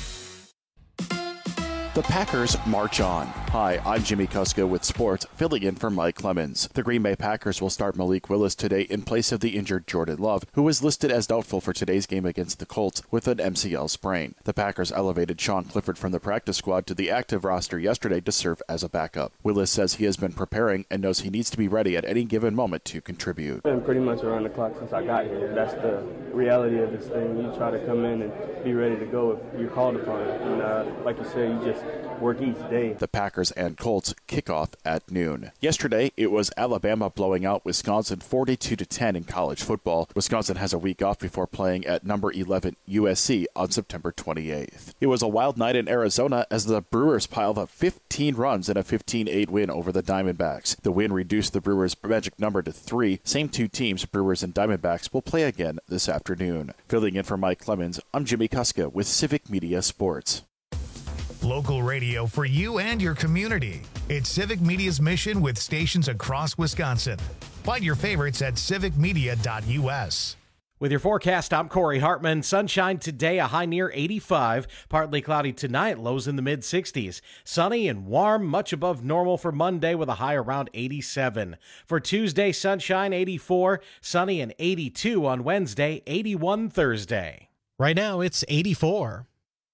The Packers march on. Hi, I'm Jimmy Kuska with sports, filling in for Mike Clemens. The Green Bay Packers will start Malik Willis today in place of the injured Jordan Love, who is listed as doubtful for today's game against the Colts with an M C L sprain. The Packers elevated Sean Clifford from the practice squad to the active roster yesterday to serve as a backup. Willis says he has been preparing and knows he needs to be ready at any given moment to contribute. I've been pretty much around the clock since I got here. That's the reality of this thing. You try to come in and be ready to go if you're called upon. And uh, like you said, you just work each day. The Packers and Colts kick off at noon. Yesterday, it was Alabama blowing out Wisconsin forty-two to ten in college football. Wisconsin has a week off before playing at number eleven U S C on September twenty-eighth. It was a wild night in Arizona as the Brewers piled up fifteen runs in a fifteen eight win over the Diamondbacks. The win reduced the Brewers' magic number to three. Same two teams, Brewers and Diamondbacks, will play again this afternoon. Filling in for Mike Clemens, I'm Jimmy Kuska with Civic Media Sports. Local radio for you and your community. It's Civic Media's mission with stations across Wisconsin. Find your favorites at civic media dot U S. With your forecast, I'm Corey Hartman. Sunshine today, a high near eighty-five. Partly cloudy tonight, lows in the mid sixties. Sunny and warm, much above normal for Monday with a high around eighty-seven. For Tuesday, sunshine eighty-four. Sunny and eighty-two on Wednesday, eighty-one Thursday. Right now, it's eighty-four.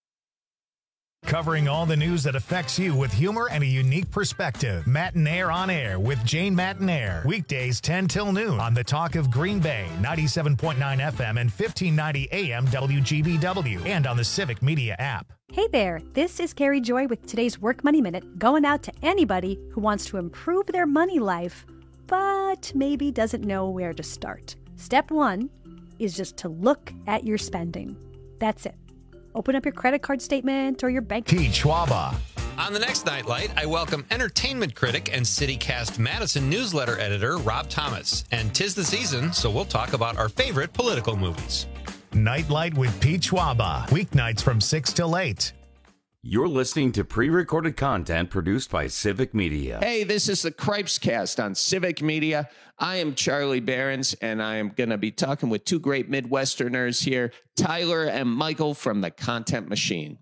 Covering all the news that affects you with humor and a unique perspective. Matinaire on Air with Jane Matinaire. Weekdays ten till noon on the Talk of Green Bay, ninety-seven point nine F M and fifteen ninety A M W G B W, and on the Civic Media app. Hey there, this is Carrie Joy with today's Work Money Minute, going out to anybody who wants to improve their money life, but maybe doesn't know where to start. Step one is just to look at your spending. That's it. Open up your credit card statement or your bank. Pete Schwaba. On the next Nightlight, I welcome entertainment critic and CityCast Madison newsletter editor Rob Thomas. And 'tis the season, so we'll talk about our favorite political movies. Nightlight with Pete Schwaba. Weeknights from six till eight. You're listening to pre-recorded content produced by Civic Media. Hey, this is the Cripes Cast on Civic Media. I am Charlie Behrens, and I am going to be talking with two great Midwesterners here, Tyler and Michael from the Content Machine.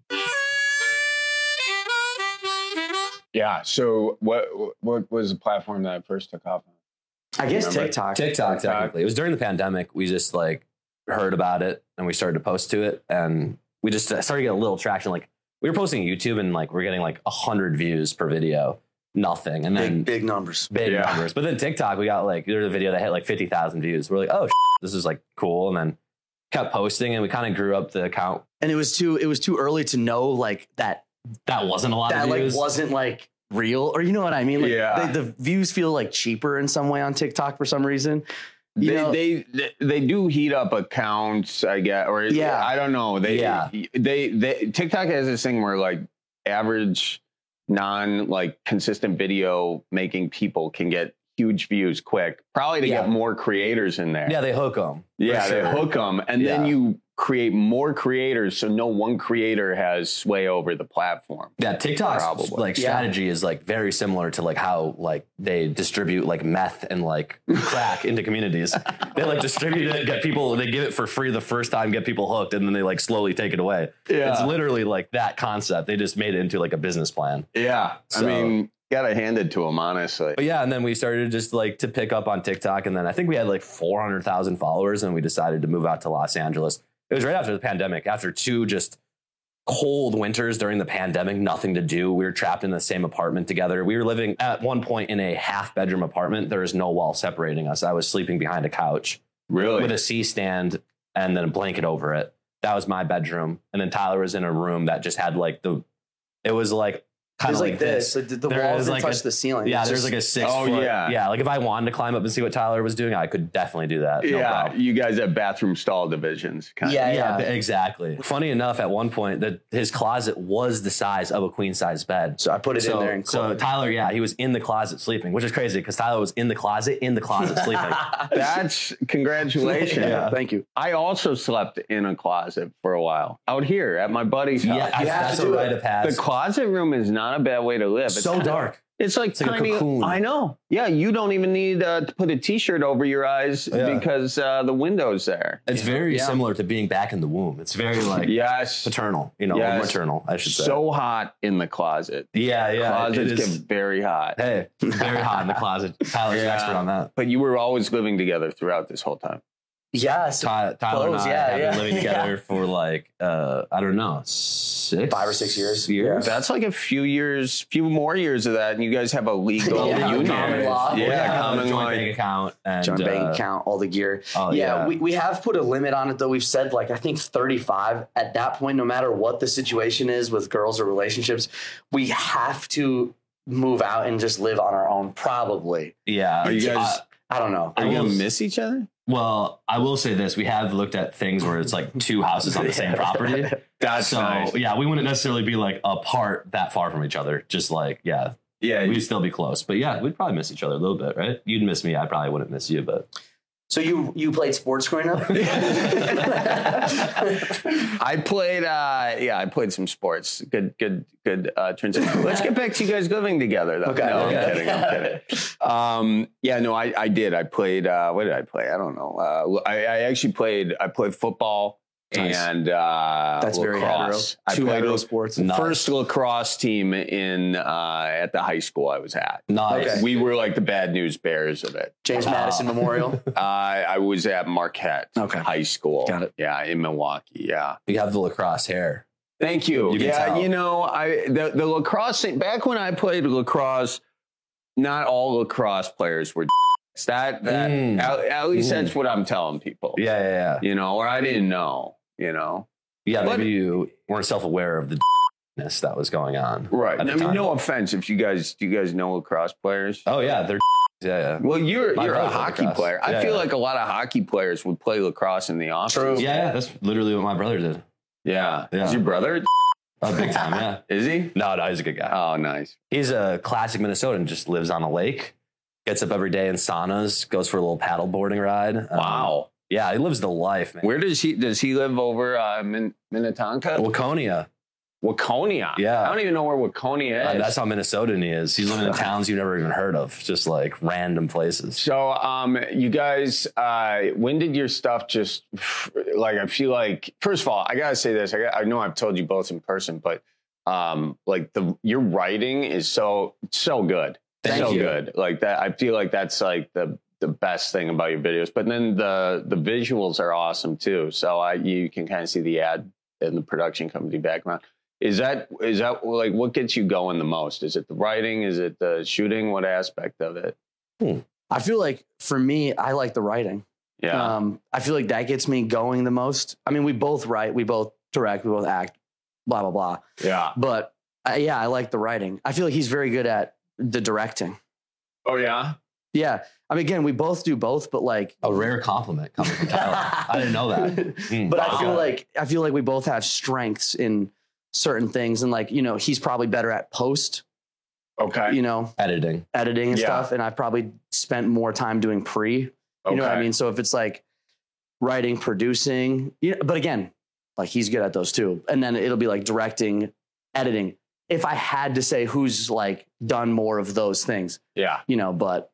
Yeah. So what what was the platform that I first took off on? I guess TikTok. TikTok, technically. It was during the pandemic. We just like heard about it and we started to post to it, and we just started getting a little traction. Like we were posting on YouTube and like we're getting like a hundred views per video, nothing, and then big, big numbers, big yeah. numbers. But then TikTok, we got like there's a video that hit like fifty thousand views. We're like, oh, this is like cool, and then kept posting, and we kind of grew up the account. And it was too it was too early to know like that that wasn't a lot that of views. like wasn't like real, or you know what I mean? Like yeah. they, the views feel like cheaper in some way on TikTok for some reason. You they, know, they they do heat up accounts, I guess, or Yeah. I don't know. They, Yeah. they they TikTok has this thing where like average non like consistent video making people can get huge views quick, probably to Yeah. get more creators in there. Yeah, they hook them. Yeah, they hook them, and Yeah. then you create more creators, so no one creator has sway over the platform. Yeah, TikTok's Probably. like Yeah. strategy is like very similar to like how like they distribute like meth and like crack into communities. They like distribute it, get people, they give it for free the first time, get people hooked, and then they like slowly take it away. Yeah. It's literally like that concept. They just made it into like a business plan. Yeah, So- I mean, gotta hand it to them, honestly. But yeah, and then we started just like to pick up on TikTok, and then I think we had like four hundred thousand followers, and we decided to move out to Los Angeles. It was right after the pandemic, after two just cold winters during the pandemic, nothing to do. We were trapped in the same apartment together. We were living at one point in a half bedroom apartment. There was no wall separating us. I was sleeping behind a couch. Really? With a C stand and then a blanket over it. That was my bedroom. And then Tyler was in a room that just had like the, it was like, kind It's of like like this. this. The- the There walls is didn't like touch a- the ceiling. Yeah, It's there's just- like a six Oh, foot. yeah. Yeah, like if I wanted to climb up and see what Tyler was doing, I could definitely do that. No Yeah, problem. you guys have bathroom stall divisions. Kind Yeah, of. yeah, exactly. Funny enough, at one point, that his closet was the size of a queen size bed. So I put it in there and so closed. Tyler, yeah, he was in the closet sleeping, which is crazy because Tyler was in the closet in the closet sleeping. That's congratulations. Yeah. Thank you. I also slept in a closet for a while out here at my buddy's house. Yeah, I- You have that's to a do rite it. of passage. The closet room is not a bad way to live. It's So kinda- dark. It's like It's like a tiny. cocoon. I know. Yeah, you don't even need uh, to put a T-shirt over your eyes Yeah. because uh, the window's there. It's very Yeah. similar to being back in the womb. It's very like Yes. paternal, you know, Yes. maternal, I should say. So hot in the closet. yeah, yeah. Closets it get is, very hot. hey, very hot in the closet. Tyler's an Yeah. expert on that. But you were always living together throughout this whole time. Yeah, so Ty, Tyler close, and I yeah, have yeah, been living together yeah. for like, uh, I don't know, six? Five or six years. years? That's like a few years, few more years of that, and you guys have a legal Yeah, union. common law. Yeah, Yeah, common joint law. bank account. And, Joint uh, bank account, all the gear. oh, yeah, yeah. We, we have put a limit on it though. We've said like I think thirty-five. At that point, no matter what the situation is with girls or relationships, we have to move out and just live on our own. Probably. Yeah. Are you guys? I don't know. Are you I gonna will- miss each other? Well, I will say this: we have looked at things where it's like two houses on the same property. That's so nice. yeah, we wouldn't necessarily be like apart that far from each other. Just like yeah, Yeah. we'd still be close. But yeah, we'd probably miss each other a little bit, right? You'd miss me. I probably wouldn't miss you, but So you you played sports growing up? I played, uh, yeah, I played some sports. Good, good, good uh, transition. Let's get back to you guys living together, though. Okay, no, okay. I'm kidding. I'm kidding. Um, yeah, no, I, I did. I played. Uh, what did I play? I don't know. Uh, I, I actually played. I played football. Nice. And uh, That's very hetero. lacrosse. I Two played hetero la- sports. Nice. First lacrosse team in uh, at the high school I was at. nice. Okay. We were like the Bad News Bears of it. James Wow. Madison Memorial. Uh, I was at Marquette Okay. High School. Got it. Yeah, in Milwaukee. Yeah. You have the lacrosse hair. Thank you. You can yeah, tell. you know, I the, the lacrosse thing, back when I played lacrosse, not all lacrosse players were that that Mm. at, at least Mm. that's what I'm telling people. Yeah, yeah, yeah. You know, or I didn't know, you know. Yeah, But- maybe you weren't self-aware of the ness that was going on. Right. I at the mean, time. no offense if you guys do you guys know lacrosse players? Oh yeah, they're yeah, yeah. Well, you're My you're a brother played hockey lacrosse. player. I Yeah, feel yeah. like a lot of hockey players would play lacrosse in the office. True. Yeah, yeah, that's literally what my brother did. Yeah. Yeah. Is your brother? Oh, big time, yeah. Is he? No, no, he's a good guy. Oh, nice. He's a classic Minnesotan, just lives on a lake, gets up every day in saunas, goes for a little paddle boarding ride. Um, Wow. Yeah, he lives the life, man. Where does he does he live over uh, Min- Minnetonka? Waconia. Waconia. Yeah. I don't even know where Waconia is. Uh, that's how Minnesotan he is. He's living in towns you've never even heard of, just like random places. So, um, you guys, uh, when did your stuff just like? I feel like, first of all, I gotta say this. I, got, I know I've told you both in person, but um, like the your writing is so so good, Thank so you. good. Like that, I feel like that's like the the best thing about your videos. But then the the visuals are awesome too. So I you can kind of see the ad and the production company background. Is that is that like what gets you going the most? Is it the writing? Is it the shooting? What aspect of it? Hmm. I feel like for me, I like the writing. Yeah. Um, I feel like that gets me going the most. I mean, we both write, we both direct, we both act, blah, blah, blah. Yeah. But uh, yeah, I like the writing. I feel like he's very good at the directing. Oh, yeah? Yeah. I mean, again, we both do both, but like a rare compliment coming from Tyler. I didn't know that. Mm, but wow. I feel like, I feel like we both have strengths in certain things. And like, you know, he's probably better at post. Okay. You know, editing, editing and Yeah. stuff. And I probably spent more time doing pre, you know what I Okay. mean? So if it's like writing, producing, you know, but again, like he's good at those too. And then it'll be like directing, editing. If I had to say who's like done more of those things, Yeah. you know, but,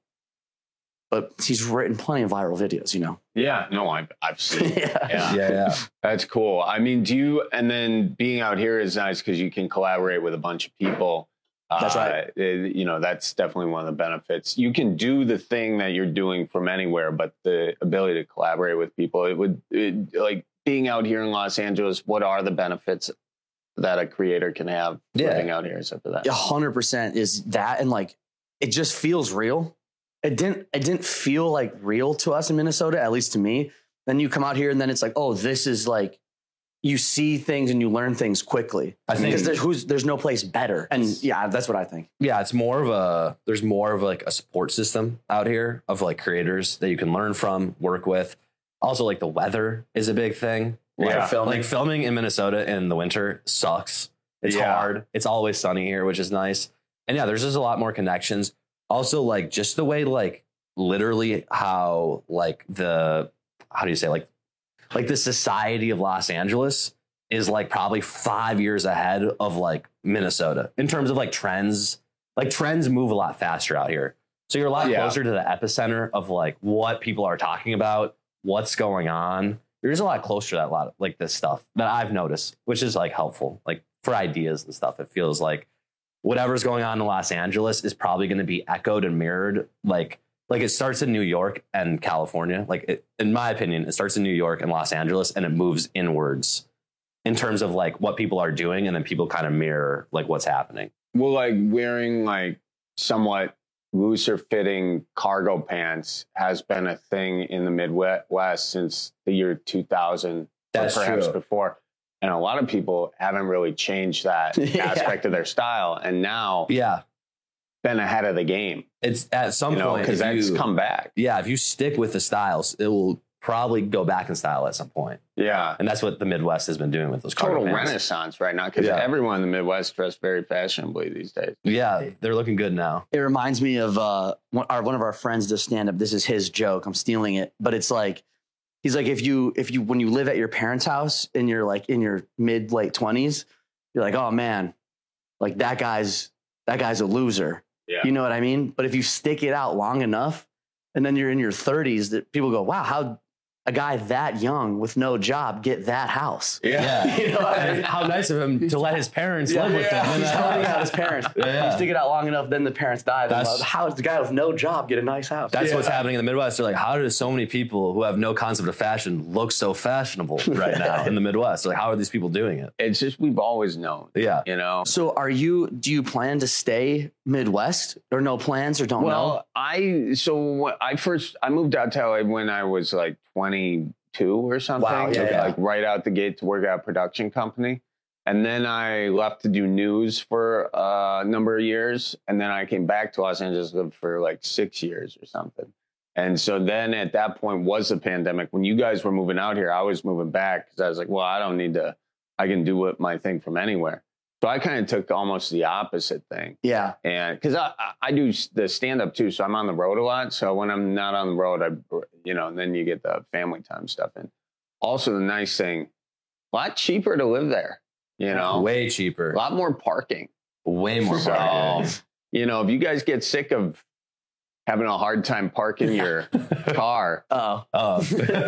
but he's written plenty of viral videos, you know? Yeah, no, I've, I've seen it. Yeah. Yeah. Yeah, yeah. That's cool. I mean, do you, and then being out here is nice because you can collaborate with a bunch of people. That's Uh, right. it- you know, that's definitely one of the benefits. You can do the thing that you're doing from anywhere, but the ability to collaborate with people, it would, it, like being out here in Los Angeles, what are the benefits that a creator can have Yeah. living out here except for that? A hundred percent is that. And like, it just feels real. It didn't, it didn't feel like real to us in Minnesota, at least to me. Then you come out here and then it's like, oh, this is like, you see things and you learn things quickly. I think- because there's, who's, there's no place better. And yeah, that's what I think. Yeah, it's more of a, there's more of like a support system out here of like creators that you can learn from, work with. Also, like the weather is a big thing. Like, Yeah. filming. Like filming in Minnesota in the winter sucks. It's Yeah. hard. It's always sunny here, which is nice. And yeah, there's just a lot more connections. Also, like just the way, like literally how like the, how do you say, like, like the society of Los Angeles is like probably five years ahead of like Minnesota in terms of like trends. Like trends move a lot faster out here. So you're a lot Yeah. closer to the epicenter of like what people are talking about, what's going on. You're just a lot closer to that, lot of like this stuff that I've noticed, which is like helpful, like for ideas and stuff. It feels like whatever's going on in Los Angeles is probably going to be echoed and mirrored. Like, like it starts in New York and California. Like it, in my opinion, it starts in New York and Los Angeles and it moves inwards in terms of like what people are doing. And then people kind of mirror like what's happening. Well, like wearing like somewhat looser fitting cargo pants has been a thing in the Midwest since the year two thousand, That's or perhaps true. before. And a lot of people haven't really changed that Yeah. aspect of their style. And now Yeah. been ahead of the game. It's at some You know, point, because if that's you- come back. Yeah. If you stick with the styles, it will probably go back in style at some point. Yeah. And that's what the Midwest has been doing with those cargo Total pants. renaissance right now because Yeah. everyone in the Midwest dressed very fashionably these days. Yeah. They're looking good now. It reminds me of uh, one, our, one of our friends does stand up. This is his joke. I'm stealing it, but it's like, he's like, if you, if you, when you live at your parents' house and you're like in your mid, late twenties, you're like, oh man, like that guy's, that guy's a loser. Yeah. You know what I mean? But if you stick it out long enough and then you're in your thirties, that people go, wow, how a guy that young with no job get that house? Yeah. You know what I mean? And how nice of him to let his parents Yeah, live with yeah. him. He's helping out his parents. Yeah. You stick it out long enough, then the parents die. They're That's- like, how does the guy with no job get a nice house? That's Yeah. what's happening in the Midwest. They're like, how do so many people who have no concept of fashion look so fashionable right now in the Midwest? Like, how are these people doing it? It's just, we've always known. Yeah. You know? So are you, do you plan to stay Midwest or no plans or don't well, know? I, so I first, I moved out to L A when I was like twenty-two or something. Wow, yeah, yeah. Like right out the gate to work at a production company. And then I left to do news for a number of years. And then I came back to Los Angeles lived for like six years or something. And so then at that point was the pandemic. When you guys were moving out here, I was moving back because I was like, well, I don't need to, I can do what my thing from anywhere. So I kind of took almost the opposite thing. Yeah. And because I, I- I do s- the stand up too. So I'm on the road a lot. So when I'm not on the road, I, you know, and then you get the family time stuff in. Also, the nice thing, a lot cheaper to live there, you know, Way cheaper. a lot more parking. Way more So, parking. you know, if you guys get sick of having a hard time parking your car, Oh, Oh.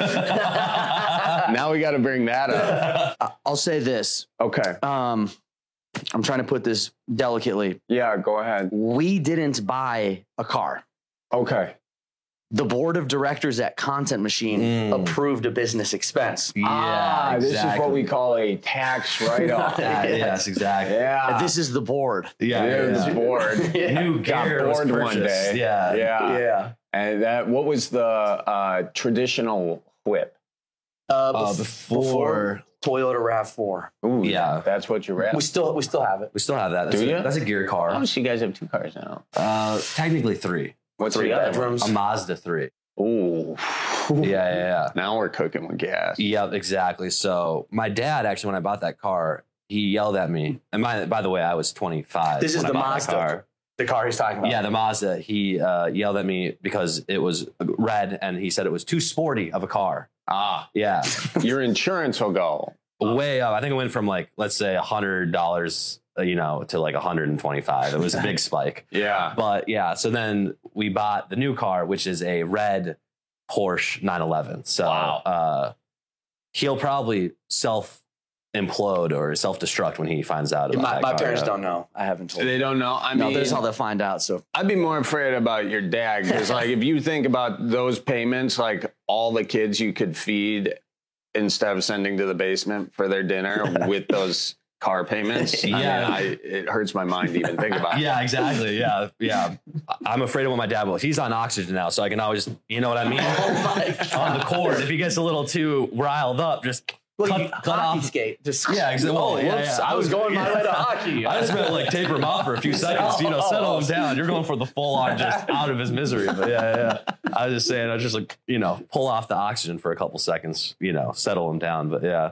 now we got to bring that up. I- I'll say this. Okay. Um, I'm trying to put this delicately. Yeah, go ahead. We didn't buy a car. Okay. the board of directors at Content Machine Mm. approved a business expense. Ah, this is what we call a tax write-off. Yeah, yes, exactly. Yeah. This is the board. Yeah, There's yeah. board. New Got gear was bored one purchased. day. Yeah. yeah, Yeah. And that, what was the uh, traditional whip? Uh, Uh, bef- before, Toyota RAV four. Ooh, yeah, that's what you're at. We still we still have it. we still have that. That's Do a, you? That's a gear car. Oh, so you guys have two cars now. Uh, technically three. What's Three the other bedrooms. one? A Mazda three. Ooh. Yeah, yeah, yeah. Now we're cooking with gas. Yeah, exactly. So my dad actually, when I bought that car, he yelled at me. And my, by the way, I was twenty-five. This is when I the bought that Mazda. car. The car he's talking about. Yeah, the Mazda. He uh, yelled at me because it was red, and he said it was too sporty of a car. Ah, Yeah, your insurance will go way up. I think it went from like, let's say, a hundred dollars, you know, to like a hundred and twenty-five. It was a big spike. Yeah. But yeah, so then we bought the new car, which is a red Porsche nine eleven. So Wow. uh, he'll probably self implode or self destruct when he finds out about my that my car. parents Yeah. don't know. I haven't told. They don't know. I no, mean, this is how they'll find out. So I'd be more afraid about your dad because, like, if you think about those payments, like all the kids you could feed instead of sending to the basement for their dinner with those car payments, Yeah. I mean, I, it hurts my mind to even think about. Yeah, exactly. Yeah, yeah. I'm afraid of what my dad will. He's on oxygen now, so I can always, you know what I mean? oh my God. On the cord, if he gets a little too riled up, just Well, cut, you, cut hockey off. skate. Just Yeah, exactly. Oh, Oh, yeah, whoops. yeah. I was going my way to hockey. I just meant like taper him off for a few seconds, you know, settle him down. You're going for the full on, just out of his misery. But yeah, yeah. I was just saying, I just like, you know, pull off the oxygen for a couple seconds, you know, settle him down. But yeah,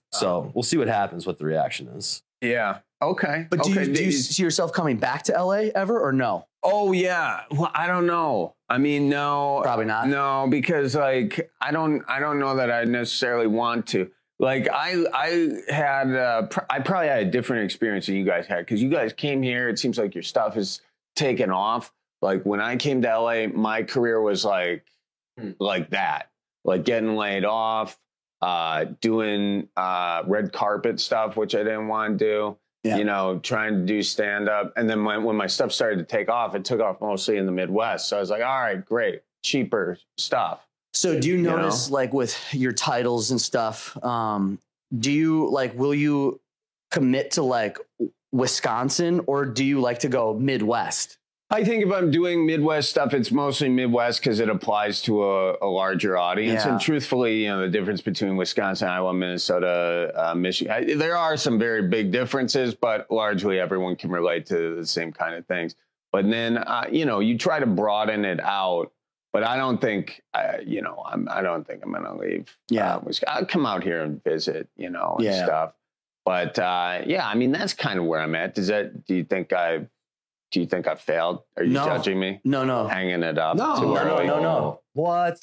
so we'll see what happens, what the reaction is. Yeah. Okay. But do, okay. you, do you see yourself coming back to L A ever or no? Oh yeah. Well, I don't know. I mean, no, Probably not. No, because like I don't, I don't know that I necessarily want to. Like I, I had, uh, pr- I probably had a different experience than you guys had because you guys came here. It seems like your stuff is taken off. Like when I came to L A, my career was like, Hmm. like that, like getting laid off, uh, doing uh, red carpet stuff, which I didn't want to do. Yeah. You know, trying to do stand up. And then when, when my stuff started to take off, it took off mostly in the Midwest. So I was like, all right, great, cheaper stuff. So do you You know? notice like with your titles and stuff, um, do you like, will you commit to like Wisconsin or do you like to go Midwest? I think if I'm doing Midwest stuff, it's mostly Midwest because it applies to a, a larger audience. Yeah. And truthfully, you know, the difference between Wisconsin, Iowa, Minnesota, uh, Michigan, I, there are some very big differences, but largely everyone can relate to the same kind of things. But then, uh, you know, you try to broaden it out. But I don't think, uh, you know, I'm, I don't think I'm going to leave. Yeah. Uh, Wisconsin. I'll come out here and visit, you know, and Yeah. stuff. But uh, yeah, I mean, that's kind of where I'm at. Does that, do you think I, do you think I failed? Are you No. judging me? No, no. Hanging it up No, too no, early? no, no. What?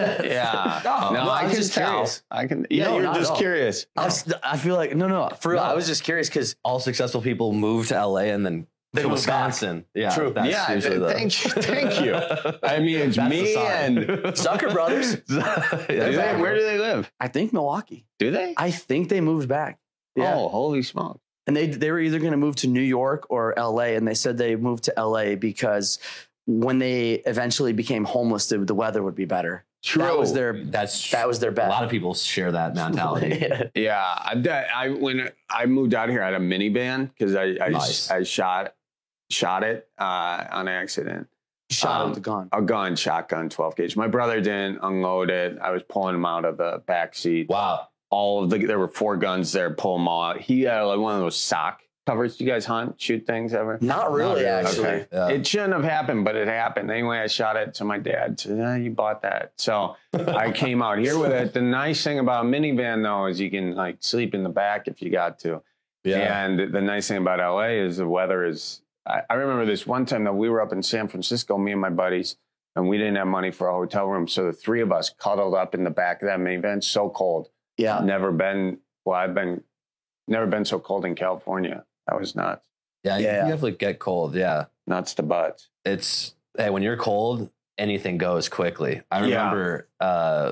Yeah. No, no, no, I I was can just tell. curious. I can. Yeah, No, you're not at just all. curious. I, was, I feel like, no, no, for real. No. I was just curious because All successful people move to L A and then They to move back. Wisconsin. Yeah, True. That's yeah, usually the, thank you. Thank you. I mean, it's That's the me sign. and Zucker Brothers. do they, where do they live? I think Milwaukee. Do they? I think they moved back. Yeah. Oh, holy smoke. And they they were either going to move to New York or L A. And they said they moved to L A because when they eventually became homeless, the, the weather would be better. True. That was their That's that was their bet. A lot of people share that mentality. Yeah, I, I when I moved out here, I had a minivan because I I, Nice. I shot shot it uh, on accident. Shot Um, with the gun. A gun, shotgun, twelve gauge. My brother didn't unload it. I was pulling him out of the back seat. Wow. All of the there were four guns there. Pull them all out. He had like one of those sock covers. Do you guys hunt, shoot things ever? Not really, really. actually. Okay. Yeah. It shouldn't have happened, but it happened. Anyway, I shot it to my dad. Said, eh, you bought that. So I came out here with it. The nice thing about a minivan, though, is you can like sleep in the back if you got to. Yeah. And the nice thing about L A is the weather is, I, I remember this one time that we were up in San Francisco, me and my buddies, and we didn't have money for a hotel room. So the three of us cuddled up in the back of that minivan, so cold. Yeah. Never been, well, I've been, never been so cold in California. That was nuts. Yeah, you, Yeah. you definitely get cold. Yeah. Nuts to butts. It's, hey, when you're cold, anything goes quickly. I Yeah. remember uh,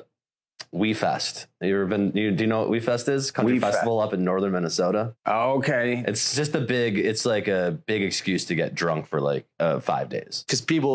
We Fest. You ever been, you, do you know what We Fest is? Country We Fest. Festival up in northern Minnesota. Oh, okay. It's just a big, it's like a big excuse to get drunk for like uh, five days. Because people in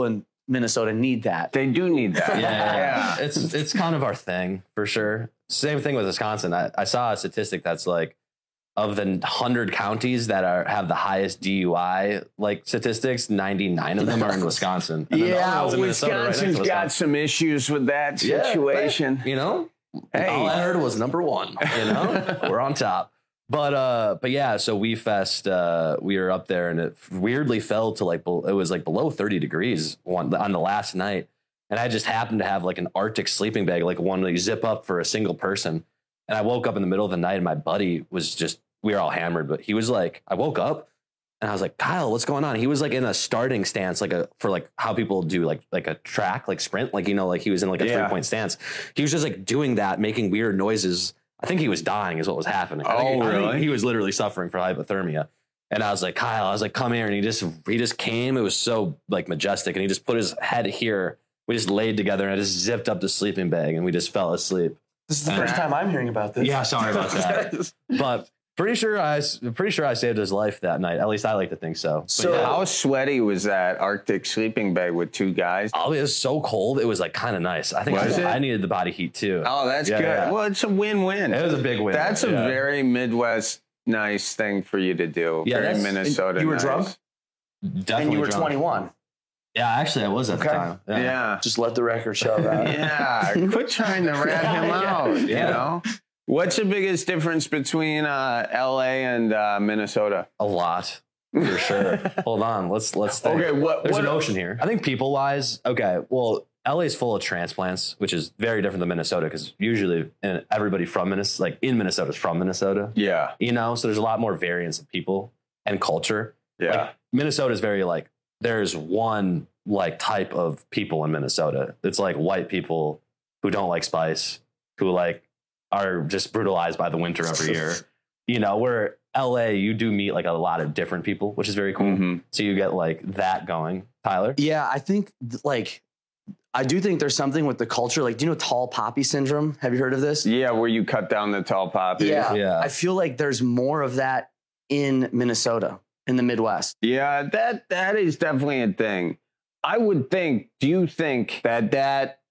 Minnesota need that. They do need that. Yeah, yeah, Yeah. it's it's kind of our thing for sure. Same thing with Wisconsin. I, I saw a statistic that's like of the one hundred counties that are have the highest D U I like statistics, ninety-nine of them are in Wisconsin. And then the other Yeah, one's in Minnesota, right next to Wisconsin's got Wisconsin. some issues with that Yeah, situation. but, you know, Hey. all I heard was number one. You know, we're on top. But uh, but yeah, so We Fest, uh, we were up there, and it weirdly fell to like bel- it was like below thirty degrees one, on the last night, and I just happened to have like an Arctic sleeping bag, like one that you zip up for a single person, and I woke up in the middle of the night, and my buddy was just we were all hammered, but he was like, I woke up. And I was like, Kyle, what's going on? He was like in a starting stance, like a for like how people do like like a track, like sprint, like you know, like he was in like a Yeah. three point stance. He was just like doing that, making weird noises. I think he was dying, is what was happening. I think Oh, he, I think really? he was literally suffering from hypothermia. And I was like, Kyle, I was like, come here, and he just he just came. It was so like majestic, and he just put his head here. We just laid together, and I just zipped up the sleeping bag, and we just fell asleep. This is the And- first time I'm hearing about this. Yeah, sorry about that. But pretty sure I pretty sure I saved his life that night. At least I like to think so. But So yeah. how sweaty was that Arctic sleeping bag with two guys? Oh, it was so cold. It was like kind of nice. I think Was I, it? I needed the body heat too. Oh, that's Yeah, good. yeah. Well, it's a win-win. It was a big win. That's a Yeah. very Midwest nice thing for you to do. Yeah, very that's- Minnesota. You were nice. drunk? Definitely and you were drunk. twenty-one. Yeah, actually, I was at Okay. the time. Yeah. Yeah. Just let the record show that. Yeah. Quit trying to rat him out. You Yeah. know. What's the biggest difference between uh, L A and uh, Minnesota? A lot. For sure. Hold on. Let's let's think. Okay, what- There's what- an ocean here. I think people wise, okay, well, L A is full of transplants, which is very different than Minnesota because usually and everybody from Minnesota, like in Minnesota, is from Minnesota. Yeah. You know, so there's a lot more variance of people and culture. Yeah. Like, Minnesota is very like there's one like type of people in Minnesota. It's like white people who don't like spice, who like are just brutalized by the winter every year. You know, where L A you do meet like a lot of different people, which is very cool. Mm-hmm. So you get like that going. Tyler? Yeah, I think th- like I do think there's something with the culture. Like, do you know tall poppy syndrome? Have you heard of this? Yeah, where you cut down the tall poppy. Yeah. Yeah. I feel like there's more of that in Minnesota, in the Midwest. Yeah, that that is definitely a thing. I would think. Do you think that that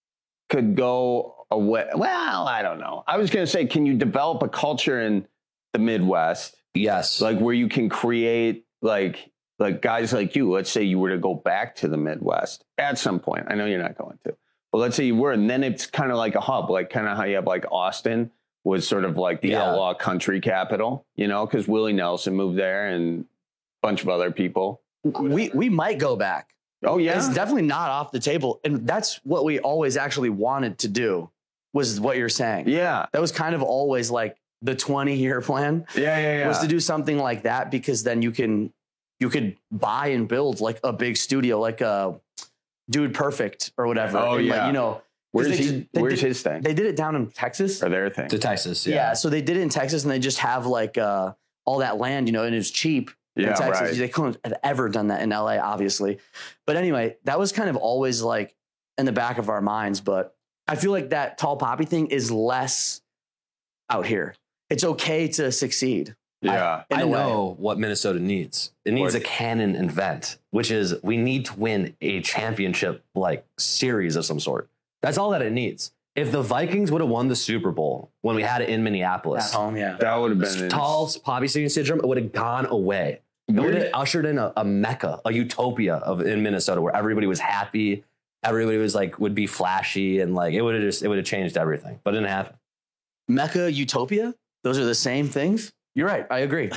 could go away? Well, I don't know. I was going to say, can you develop a culture in the Midwest, Yes. like where you can create like like guys like you? Let's say you were to go back to the Midwest at some point. I know you're not going to, but let's say you were, and then it's kind of like a hub, like kind of how you have like Austin was sort of like the Yeah. outlaw country capital, you know, because Willie Nelson moved there and a bunch of other people. We we might go back. Oh yeah, It's definitely not off the table. And that's what we always actually wanted to do, was what you're saying. yeah, That was kind of always like the twenty year plan yeah, yeah, yeah. was to do something like that, because then you can you could buy and build like a big studio, like a Dude Perfect or whatever. Oh, And, like, yeah. you know, 'cause Where's they he? did- they Where's did- his thing? They did it down in Texas. Or their thing? To Texas. Yeah. Yeah. So they did it in Texas, and they just have like uh, all that land, you know, and it was cheap Yeah, in Texas. right. They couldn't have ever done that in L A, obviously. But anyway, that was kind of always like in the back of our minds. But I feel like that tall poppy thing is less out here. It's okay to succeed. Yeah. in I a way. know what Minnesota needs. It needs What? a canon event, which is we need to win a championship like series of some sort. That's all that it needs. If the Vikings would have won the Super Bowl when we had it in Minneapolis, At home, yeah. That would have been tall poppy syndrome, it would have gone away. It would have ushered in a, a mecca, a utopia of in Minnesota where everybody was happy, everybody was like would be flashy, and like it would have just it would have changed everything. But it didn't happen. Mecca, Utopia, those are the same things. You're right. I agree.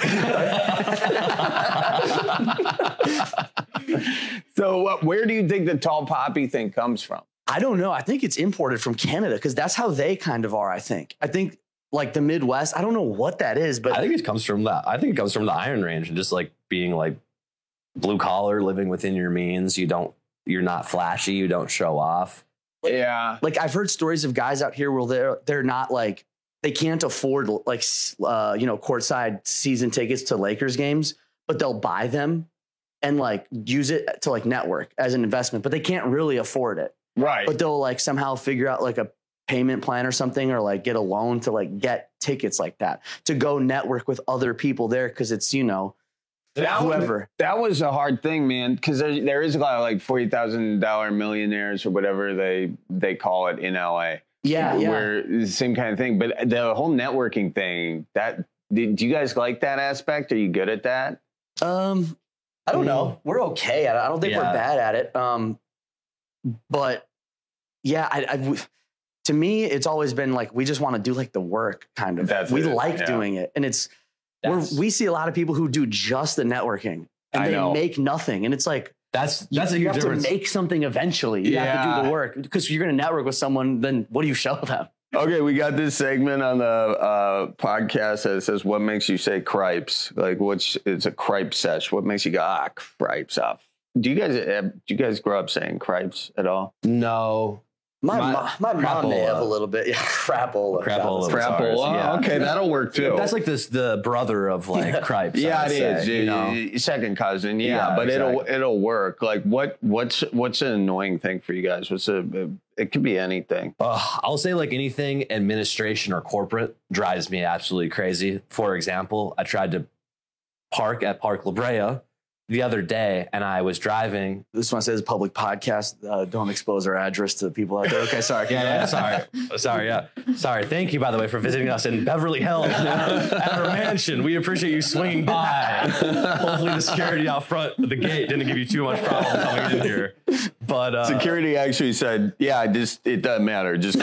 So uh, where do you think the tall poppy thing comes from? I don't know. I think it's imported from Canada because that's how they kind of are, I think. I think like the Midwest, I don't know what that is, but I think it comes from that. I think it comes from the Iron Range and just like being like blue collar, living within your means. You don't, you're not flashy. You don't show off. Yeah. like I've heard stories of guys out here where they're they're not like they can't afford like s- uh, you know courtside season tickets to Lakers games, but they'll buy them and like use it to like network as an investment, but they can't really afford it. Right. But they'll like somehow figure out like a payment plan or something, or like get a loan to like get tickets like that to go network with other people there, because it's, you know, That whoever. Was, that was a hard thing, man, because there, there is a lot of like forty thousand dollars millionaires or whatever they they call it in L A. Yeah, yeah. Where it's the same kind of thing. But the whole networking thing, that do you guys like that aspect? Are you good at that? Um, I don't know. We're okay at it. I don't think Yeah. we're bad at it. Um, but yeah, I, I, to me, it's always been like, we just want to do like the work kind of. That's we it, like yeah. doing it. And it's, we're, we see a lot of people who do just the networking and I they know. make nothing. And it's like, That's you, that's a you huge have difference. to make something eventually. You have to Yeah. do the work because you're going to network with someone. Then what do you show them? Okay, we got this segment on the uh, podcast that says, what makes you say cripes? Like, what's, it's a cripe sesh. What makes you go, ah, cripes off? Do you guys, uh, do you guys grow up saying cripes at all? No. My, my, my mom may have a little bit. Yeah, crapola. Crapola. Crapola. Yeah. Okay, that'll work too. That's like this the brother of like cripes. Yeah, I would it say, is. You know? Y- Second cousin. Yeah, Yeah, but it'll exactly. it'll work. Like what what's what's an annoying thing for you guys? What's a it could be anything. Uh, I'll say like anything administration or corporate drives me absolutely crazy. For example, I tried to park at Park La Brea the other day and I was driving. This one says public podcast. Uh, don't expose our address to people out there. Okay, sorry. Yeah, yeah, sorry. Sorry, yeah. Sorry. Thank you, by the way, for visiting us in Beverly Hills at our mansion. We appreciate you swinging by. Hopefully the security out front of the gate didn't give you too much problem coming in here. But uh, Security actually said, yeah, just it doesn't matter. Just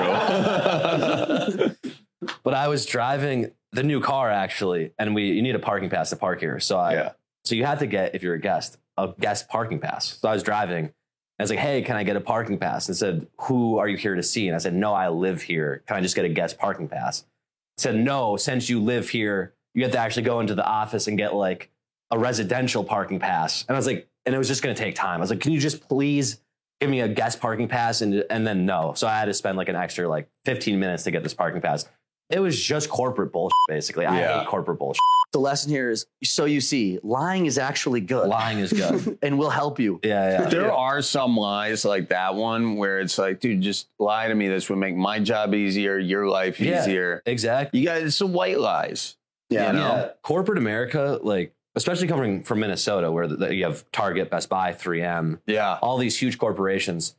go through. But I was driving the new car actually, and we you need a parking pass to park here. So I Yeah. so you have to get, if you're a guest, a guest parking pass. So I was driving. And I was like, hey, can I get a parking pass? And it said, who are you here to see? And I said, no, I live here. Can I just get a guest parking pass? It said, no, since you live here, you have to actually go into the office and get like a residential parking pass. And I was like, and it was just going to take time. I was like, can you just please give me a guest parking pass? And, and then no. So I had to spend like an extra like fifteen minutes to get this parking pass. It was just corporate bullshit, basically. I Yeah. hate corporate bullshit. The lesson here is, so you see, lying is actually good. Lying is good. And will help you. Yeah, yeah. There are some lies like that one where it's like, dude, just lie to me. This would make my job easier, your life Yeah, easier. Exactly. You guys, it's some white lies. Yeah, you know? yeah. Corporate America, like, especially coming from Minnesota, where the, you have Target, Best Buy, three M, yeah, all these huge corporations,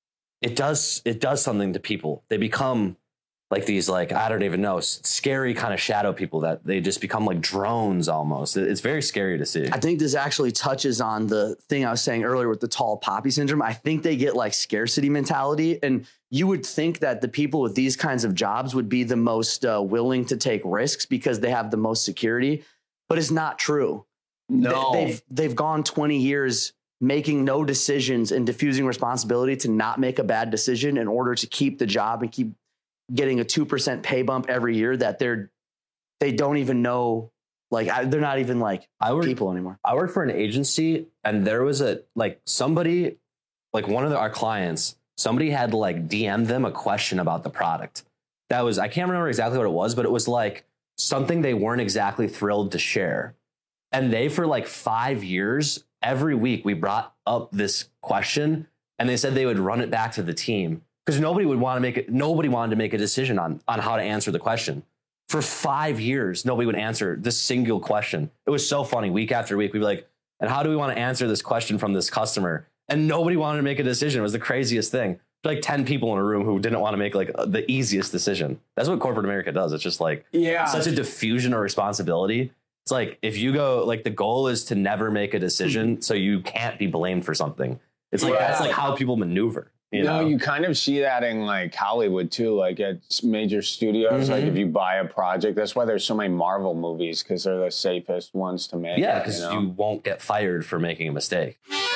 it does it does something to people. They become like these, like, I don't even know, scary kind of shadow people that they just become like drones almost. It's very scary to see. I think this actually touches on the thing I was saying earlier with the tall poppy syndrome. I think they get like scarcity mentality. And you would think that the people with these kinds of jobs would be the most uh, willing to take risks because they have the most security. But it's not true. No. They, they've, they've gone twenty years making no decisions and diffusing responsibility to not make a bad decision in order to keep the job and keep getting a two percent pay bump every year that they're, they don't even know, like, I, they're not even like I work, people anymore. I worked for an agency and there was a, like somebody, like one of the, our clients, somebody had like D M them a question about the product. That was, I can't remember exactly what it was, but it was like something they weren't exactly thrilled to share. And they, for like five years, every week we brought up this question and they said they would run it back to the team. Because nobody would want to make it. Nobody wanted to make a decision on, on how to answer the question. For five years, nobody would answer this single question. It was so funny. Week after week, we'd be like, and how do we want to answer this question from this customer? And nobody wanted to make a decision. It was the craziest thing. Like ten people in a room who didn't want to make like the easiest decision. That's what corporate America does. It's just like Yeah. such a diffusion of responsibility. It's like if you go, like the goal is to never make a decision so you can't be blamed for something. It's like, Yeah. that's like how people maneuver. You no, know? you kind of see that in like Hollywood too, like at major studios. Mhm. Like if you buy a project, that's why there's so many Marvel movies because they're the safest ones to make. Yeah, you because know? you won't get fired for making a mistake.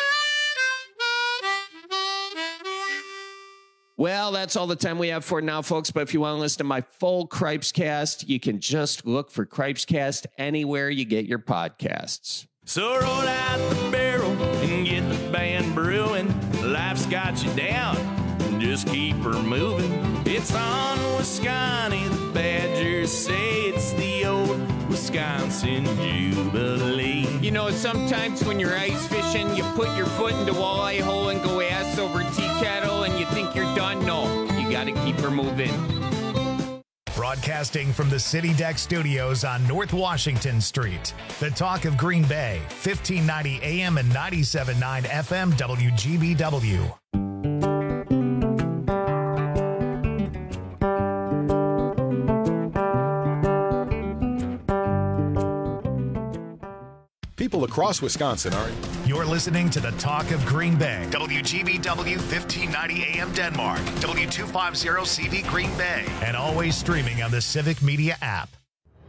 Well, that's all the time we have for now, folks. But if you want to listen to my full Cripes Cast, you can just look for Cripes Cast anywhere you get your podcasts. So roll out the barrel and get the band brewing. Life's got you down, just keep her moving. It's on Wisconsin, the Badgers say it's the old Wisconsin Jubilee. You know, sometimes when you're ice fishing, you put your foot in the walleye hole and go ass over tea kettle and you think you're done. No, you got to keep her moving. Broadcasting from the City Deck Studios on North Washington Street. The Talk of Green Bay, fifteen ninety A M and ninety-seven point nine F M W G B W. People across Wisconsin are. You're listening to the Talk of Green Bay. W G B W fifteen ninety A M Denmark. W two fifty C V Green Bay. And always streaming on the Civic Media app.